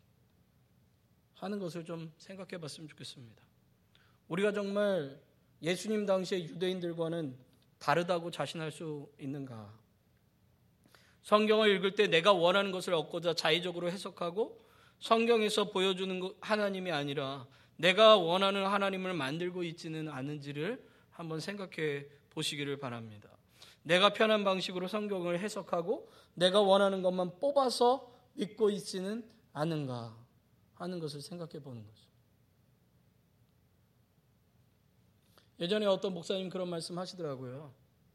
하는 것을 좀 생각해 봤으면 좋겠습니다. 우리가 정말 예수님 당시의 유대인들과는 다르다고 자신할 수 있는가? 성경을 읽을 때 내가 원하는 것을 얻고자 자의적으로 해석하고 성경에서 보여주는 하나님이 아니라 내가 원하는 하나님을 만들고 있지는 않은지를 한번 생각해 보시기를 바랍니다. 내가 편한 방식으로 성경을 해석하고 내가 원하는 것만 뽑아서 믿고 있지는 않은가 하는 것을 생각해 보는 거죠. 예전에 어떤 목사님 그런 말씀 하시더라고요.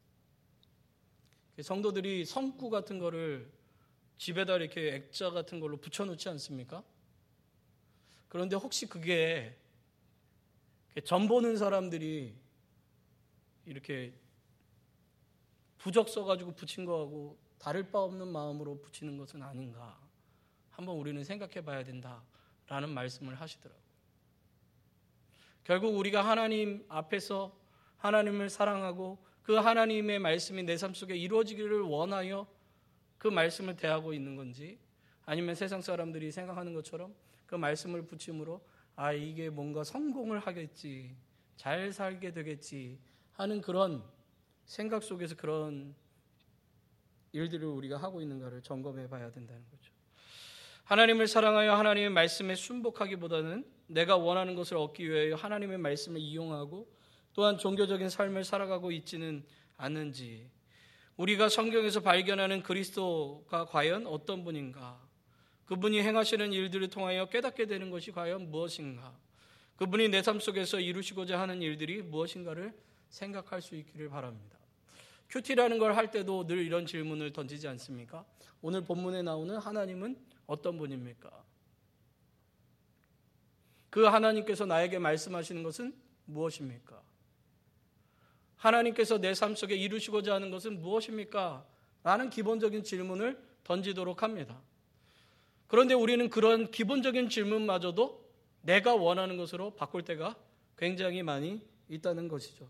성도들이 성구 같은 거를 집에다 이렇게 액자 같은 걸로 붙여놓지 않습니까? 그런데 혹시 그게 점 보는 사람들이 이렇게 부적 써가지고 붙인 거하고 다를 바 없는 마음으로 붙이는 것은 아닌가 한번 우리는 생각해 봐야 된다라는 말씀을 하시더라고요. 결국 우리가 하나님 앞에서 하나님을 사랑하고 그 하나님의 말씀이 내 삶 속에 이루어지기를 원하여 그 말씀을 대하고 있는 건지, 아니면 세상 사람들이 생각하는 것처럼 그 말씀을 붙임으로 이게 뭔가 성공을 하겠지, 잘 살게 되겠지 하는 그런 생각 속에서 그런 일들을 우리가 하고 있는가를 점검해 봐야 된다는 거죠. 하나님을 사랑하여 하나님의 말씀에 순복하기보다는 내가 원하는 것을 얻기 위하여 하나님의 말씀을 이용하고 또한 종교적인 삶을 살아가고 있지는 않는지, 우리가 성경에서 발견하는 그리스도가 과연 어떤 분인가, 그분이 행하시는 일들을 통하여 깨닫게 되는 것이 과연 무엇인가, 그분이 내 삶 속에서 이루시고자 하는 일들이 무엇인가를 생각할 수 있기를 바랍니다. 큐티라는 걸 할 때도 늘 이런 질문을 던지지 않습니까? 오늘 본문에 나오는 하나님은 어떤 분입니까? 그 하나님께서 나에게 말씀하시는 것은 무엇입니까? 하나님께서 내 삶 속에 이루시고자 하는 것은 무엇입니까? 라는 기본적인 질문을 던지도록 합니다. 그런데 우리는 그런 기본적인 질문마저도 내가 원하는 것으로 바꿀 때가 굉장히 많이 있다는 것이죠.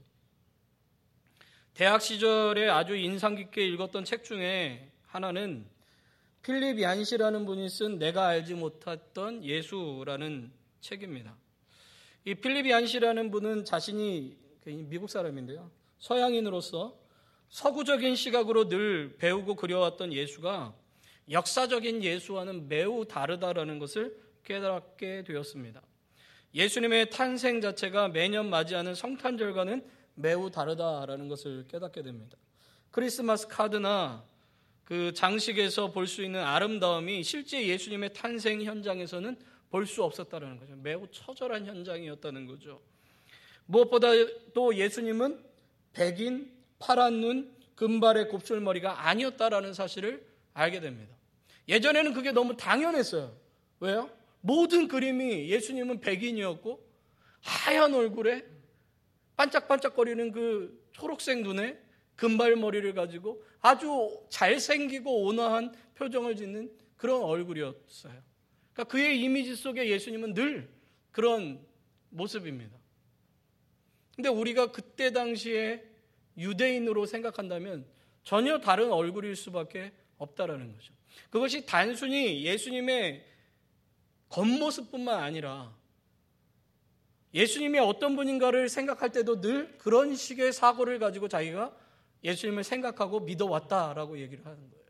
대학 시절에 아주 인상 깊게 읽었던 책 중에 하나는 필립 얀시라는 분이 쓴 내가 알지 못했던 예수라는 책입니다. 이 필립 얀시라는 분은 자신이 미국 사람인데요, 서양인으로서 서구적인 시각으로 늘 배우고 그려왔던 예수가 역사적인 예수와는 매우 다르다라는 것을 깨닫게 되었습니다. 예수님의 탄생 자체가 매년 맞이하는 성탄절과는 매우 다르다라는 것을 깨닫게 됩니다. 크리스마스 카드나 그 장식에서 볼 수 있는 아름다움이 실제 예수님의 탄생 현장에서는 볼 수 없었다는 거죠. 매우 처절한 현장이었다는 거죠. 무엇보다 또 예수님은 백인, 파란 눈, 금발의 곱슬머리가 아니었다라는 사실을 알게 됩니다. 예전에는 그게 너무 당연했어요. 왜요? 모든 그림이 예수님은 백인이었고 하얀 얼굴에 반짝반짝거리는 그 초록색 눈에 금발머리를 가지고 아주 잘생기고 온화한 표정을 짓는 그런 얼굴이었어요. 그러니까 그의 이미지 속에 예수님은 늘 그런 모습입니다. 근데 우리가 그때 당시에 유대인으로 생각한다면 전혀 다른 얼굴일 수밖에 없다라는 거죠. 그것이 단순히 예수님의 겉모습뿐만 아니라 예수님이 어떤 분인가를 생각할 때도 늘 그런 식의 사고를 가지고 자기가 예수님을 생각하고 믿어왔다라고 얘기를 하는 거예요.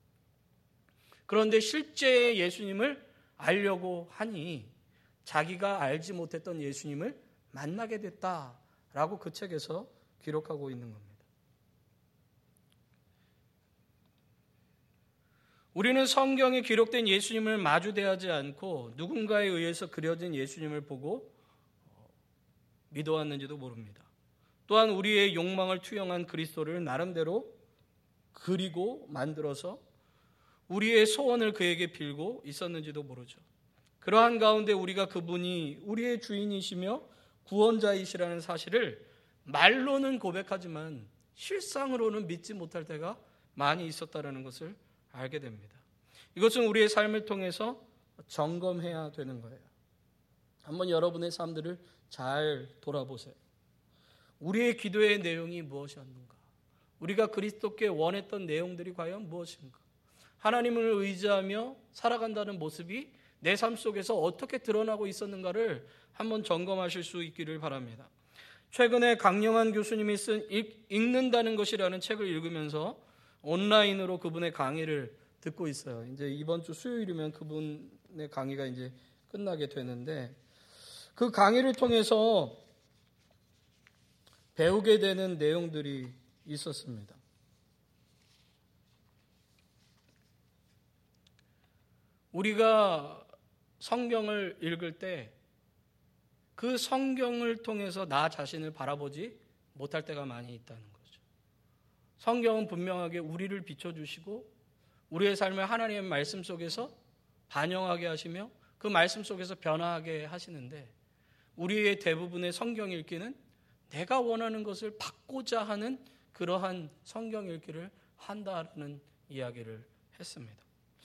그런데 실제 예수님을 알려고 하니 자기가 알지 못했던 예수님을 만나게 됐다라고 그 책에서 기록하고 있는 겁니다. 우리는 성경에 기록된 예수님을 마주대하지 않고 누군가에 의해서 그려진 예수님을 보고 믿어왔는지도 모릅니다. 또한 우리의 욕망을 투영한 그리스도를 나름대로 그리고 만들어서 우리의 소원을 그에게 빌고 있었는지도 모르죠. 그러한 가운데 우리가 그분이 우리의 주인이시며 구원자이시라는 사실을 말로는 고백하지만 실상으로는 믿지 못할 때가 많이 있었다는 것을 알게 됩니다. 이것은 우리의 삶을 통해서 점검해야 되는 거예요. 한번 여러분의 삶들을 잘 돌아보세요. 우리의 기도의 내용이 무엇이었는가? 우리가 그리스도께 원했던 내용들이 과연 무엇인가? 하나님을 의지하며 살아간다는 모습이 내 삶 속에서 어떻게 드러나고 있었는가를 한번 점검하실 수 있기를 바랍니다. 최근에 강영한 교수님이 쓴 읽는다는 것이라는 책을 읽으면서 온라인으로 그분의 강의를 듣고 있어요. 이제 이번 주 수요일이면 그분의 강의가 이제 끝나게 되는데 그 강의를 통해서 배우게 되는 내용들이 있었습니다. 우리가 성경을 읽을 때 그 성경을 통해서 나 자신을 바라보지 못할 때가 많이 있다는 거죠. 성경은 분명하게 우리를 비춰주시고 우리의 삶을 하나님의 말씀 속에서 반영하게 하시며 그 말씀 속에서 변화하게 하시는데 우리의 대부분의 성경 읽기는 내가 원하는 것을 받고자 하는 그러한 성경 읽기를 한다는 이야기를 했습니다.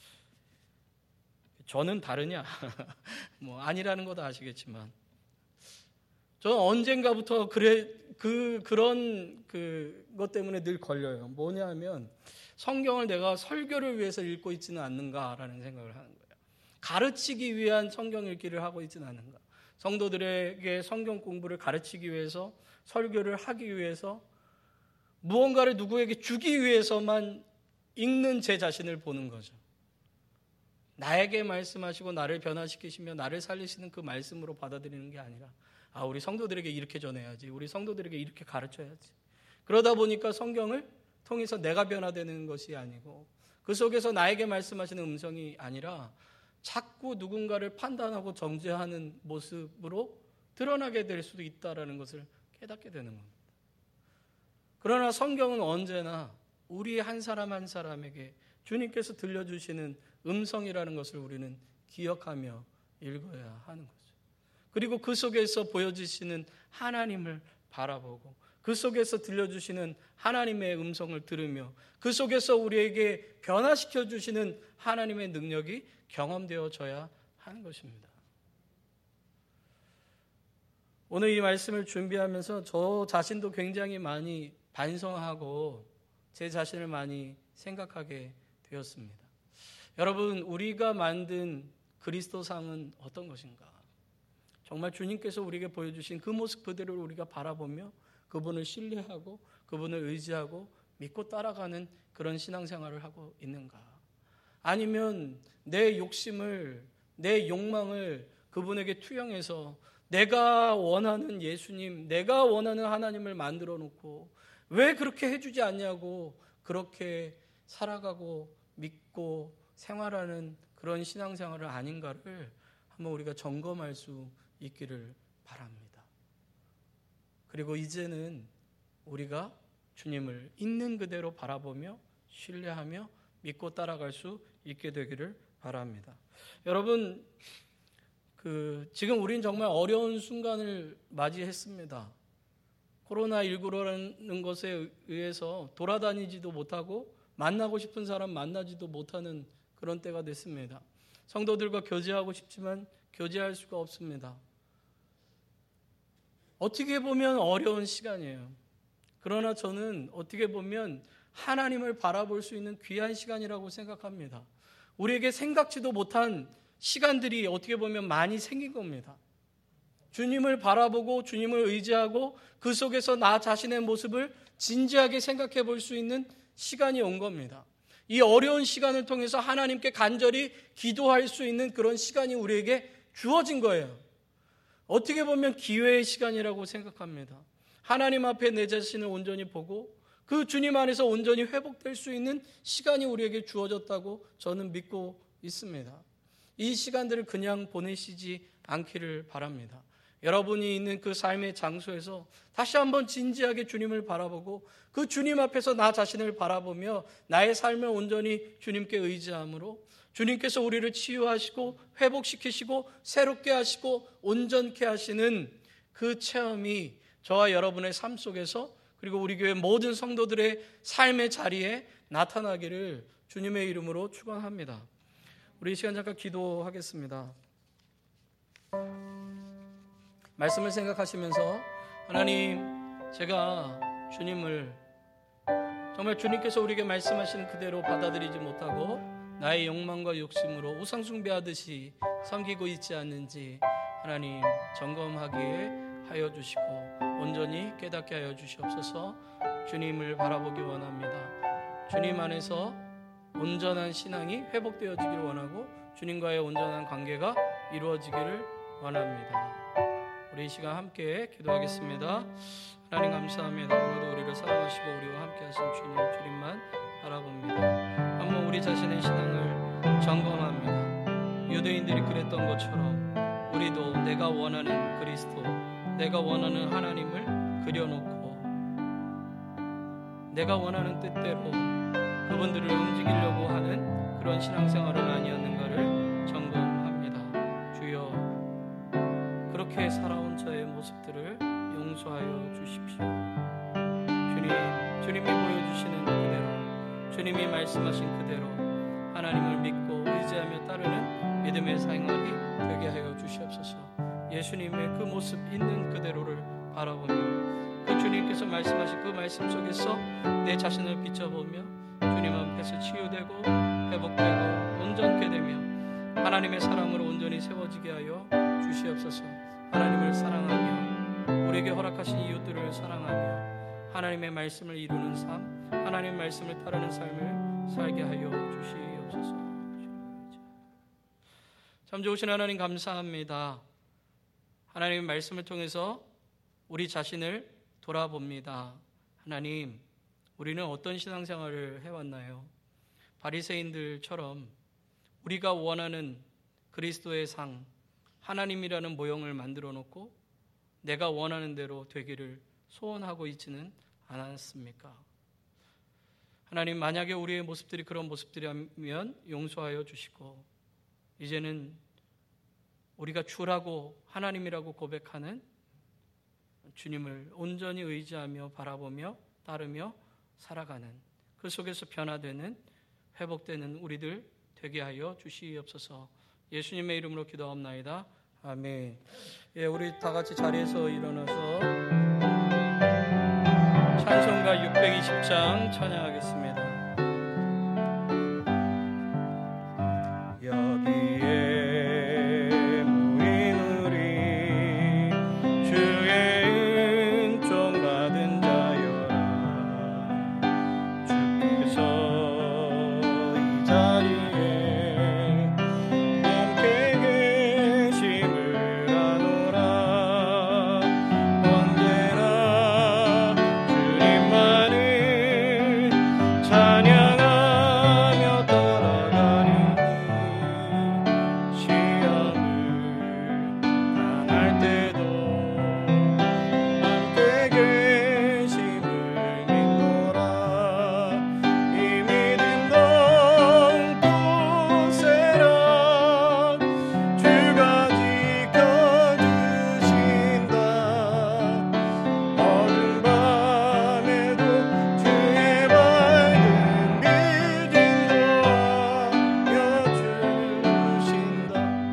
저는 다르냐? 뭐 아니라는 것도 아시겠지만 저는 언젠가부터 그런 것 때문에 늘 걸려요. 뭐냐 하면 성경을 내가 설교를 위해서 읽고 있지는 않는가라는 생각을 하는 거예요. 가르치기 위한 성경 읽기를 하고 있지는 않는가. 성도들에게 성경 공부를 가르치기 위해서 설교를 하기 위해서 무언가를 누구에게 주기 위해서만 읽는 제 자신을 보는 거죠. 나에게 말씀하시고 나를 변화시키시며 나를 살리시는 그 말씀으로 받아들이는 게 아니라 우리 성도들에게 이렇게 전해야지, 우리 성도들에게 이렇게 가르쳐야지. 그러다 보니까 성경을 통해서 내가 변화되는 것이 아니고 그 속에서 나에게 말씀하시는 음성이 아니라 자꾸 누군가를 판단하고 정죄하는 모습으로 드러나게 될 수도 있다는 것을 깨닫게 되는 겁니다. 그러나 성경은 언제나 우리 한 사람 한 사람에게 주님께서 들려주시는 음성이라는 것을 우리는 기억하며 읽어야 하는 거죠. 그리고 그 속에서 보여주시는 하나님을 바라보고 그 속에서 들려주시는 하나님의 음성을 들으며 그 속에서 우리에게 변화시켜 주시는 하나님의 능력이 경험되어져야 하는 것입니다. 오늘 이 말씀을 준비하면서 저 자신도 굉장히 많이 반성하고 제 자신을 많이 생각하게 되었습니다. 여러분, 우리가 만든 그리스도상은 어떤 것인가? 정말 주님께서 우리에게 보여주신 그 모습 그대로를 우리가 바라보며 그분을 신뢰하고 그분을 의지하고 믿고 따라가는 그런 신앙생활을 하고 있는가? 아니면 내 욕심을, 내 욕망을 그분에게 투영해서 내가 원하는 예수님, 내가 원하는 하나님을 만들어 놓고 왜 그렇게 해주지 않냐고 그렇게 살아가고 믿고 생활하는 그런 신앙생활을 아닌가를 한번 우리가 점검할 수 있기를 바랍니다. 그리고 이제는 우리가 주님을 있는 그대로 바라보며 신뢰하며 믿고 따라갈 수 있게 되기를 바랍니다. 여러분, 지금 우린 정말 어려운 순간을 맞이했습니다. 코로나19라는 것에 의해서 돌아다니지도 못하고 만나고 싶은 사람 만나지도 못하는 그런 때가 됐습니다. 성도들과 교제하고 싶지만 교제할 수가 없습니다. 어떻게 보면 어려운 시간이에요. 그러나 저는 어떻게 보면 하나님을 바라볼 수 있는 귀한 시간이라고 생각합니다. 우리에게 생각지도 못한 시간들이 어떻게 보면 많이 생긴 겁니다. 주님을 바라보고 주님을 의지하고 그 속에서 나 자신의 모습을 진지하게 생각해 볼 수 있는 시간이 온 겁니다. 이 어려운 시간을 통해서 하나님께 간절히 기도할 수 있는 그런 시간이 우리에게 주어진 거예요. 어떻게 보면 기회의 시간이라고 생각합니다. 하나님 앞에 내 자신을 온전히 보고 그 주님 안에서 온전히 회복될 수 있는 시간이 우리에게 주어졌다고 저는 믿고 있습니다. 이 시간들을 그냥 보내시지 않기를 바랍니다. 여러분이 있는 그 삶의 장소에서 다시 한번 진지하게 주님을 바라보고 그 주님 앞에서 나 자신을 바라보며 나의 삶을 온전히 주님께 의지함으로 주님께서 우리를 치유하시고 회복시키시고 새롭게 하시고 온전케 하시는 그 체험이 저와 여러분의 삶 속에서 그리고 우리 교회 모든 성도들의 삶의 자리에 나타나기를 주님의 이름으로 축원합니다. 우리 이 시간 잠깐 기도하겠습니다. 말씀을 생각하시면서 하나님, 제가 주님을 정말 주님께서 우리에게 말씀하시는 그대로 받아들이지 못하고 나의 욕망과 욕심으로 우상 숭배하듯이 섬기고 있지 않는지 하나님 점검하기에 하여 주시고 온전히 깨닫게 하여 주시옵소서. 주님을 바라보기 원합니다. 주님 안에서 온전한 신앙이 회복되어지기를 원하고 주님과의 온전한 관계가 이루어지기를 원합니다. 우리 이 시간 함께 기도하겠습니다. 하나님 감사합니다. 오늘도 우리를 사랑하시고 우리와 함께 하신 주님만 바라봅니다. 한번 우리 자신의 신앙을 점검합니다. 유대인들이 그랬던 것처럼 우리도 내가 원하는 그리스도, 내가 원하는 하나님을 그려놓고 내가 원하는 뜻대로 그분들을 움직이려고 하는 그런 신앙생활은 아니었는가를 점검합니다. 주여, 그렇게 살아온 저의 모습들을 용서하여 주십시오. 주님이 보여주시는 그대로, 주님이 말씀하신 그대로 하나님을 믿고 의지하며 따르는 믿음의 생활이 되게 하여 주시옵소서. 예수님의 그 모습 있는 그대로를 바라보며 그 주님께서 말씀하신 그 말씀 속에서 내 자신을 비춰보며 주님 앞에서 치유되고 회복되고 온전케 되며 하나님의 사랑으로 온전히 세워지게 하여 주시옵소서. 하나님을 사랑하며 우리에게 허락하신 이웃들을 사랑하며 하나님의 말씀을 이루는 삶, 하나님의 말씀을 따르는 삶을 살게 하여 주시옵소서. 참 좋으신 하나님 감사합니다. 하나님의 말씀을 통해서 우리 자신을 돌아봅니다. 하나님, 우리는 어떤 신앙생활을 해왔나요? 바리새인들처럼 우리가 원하는 그리스도의 상, 하나님이라는 모형을 만들어 놓고 내가 원하는 대로 되기를 소원하고 있지는 않았습니까? 하나님, 만약에 우리의 모습들이 그런 모습들이라면 용서하여 주시고, 이제는 우리가 주라고 하나님이라고 고백하는 주님을 온전히 의지하며 바라보며 따르며 살아가는, 그 속에서 변화되는, 회복되는 우리들 되게 하여 주시옵소서. 예수님의 이름으로 기도하옵나이다. 아멘. 예, 우리 다 같이 자리에서 일어나서 찬송가 620장 찬양하겠습니다. 여기에 모인 우리 주의 은총 받은 자여라. 주께서 이 자리에 함께 계심을 아노라. 언제나 주님만을 찬양하며 따라가리니 시험을 당할 때도 함께 계심을 믿노라. 이 믿음 넌 굳세라. 주가 지켜주신다. 어두운 밤에도 주의 밝은 빛 인도하여 주신다.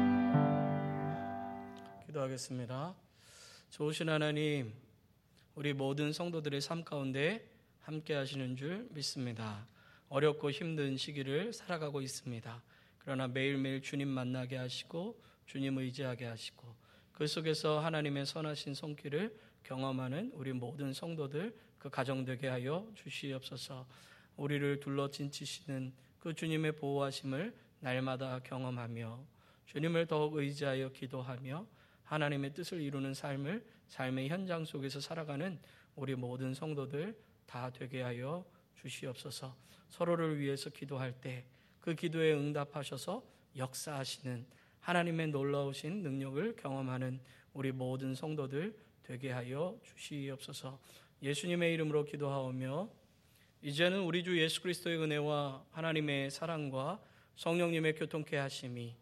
기도하겠습니다. 좋으신 하나님, 우리 모든 성도들의 삶 가운데 함께 하시는 줄 믿습니다. 어렵고 힘든 시기를 살아가고 있습니다. 그러나 매일매일 주님 만나게 하시고 주님 의지하게 하시고 그 속에서 하나님의 선하신 손길을 경험하는 우리 모든 성도들, 그 가정 되게 하여 주시옵소서. 우리를 둘러 진치시는 그 주님의 보호하심을 날마다 경험하며 주님을 더욱 의지하여 기도하며 하나님의 뜻을 이루는 삶의 현장 속에서 살아가는 우리 모든 성도들 다 되게 하여 주시옵소서. 서로를 위해서 기도할 때 그 기도에 응답하셔서 역사하시는 하나님의 놀라우신 능력을 경험하는 우리 모든 성도들 되게 하여 주시옵소서. 예수님의 이름으로 기도하오며, 이제는 우리 주 예수 그리스도의 은혜와 하나님의 사랑과 성령님의 교통케 하심이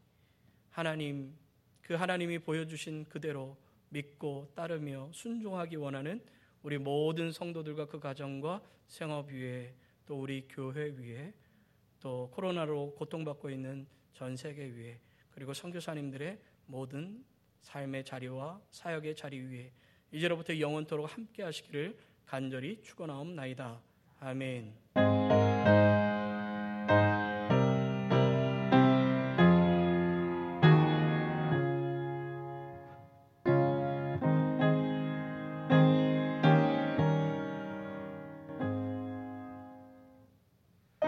그 하나님이 보여주신 그대로 믿고 따르며 순종하기 원하는 우리 모든 성도들과 그 가정과 생업 위에, 또 우리 교회 위에, 또 코로나로 고통받고 있는 전 세계 위에, 그리고 선교사님들의 모든 삶의 자리와 사역의 자리 위에 이제로부터 영원토록 함께 하시기를 간절히 축원하옵나이다. 아멘.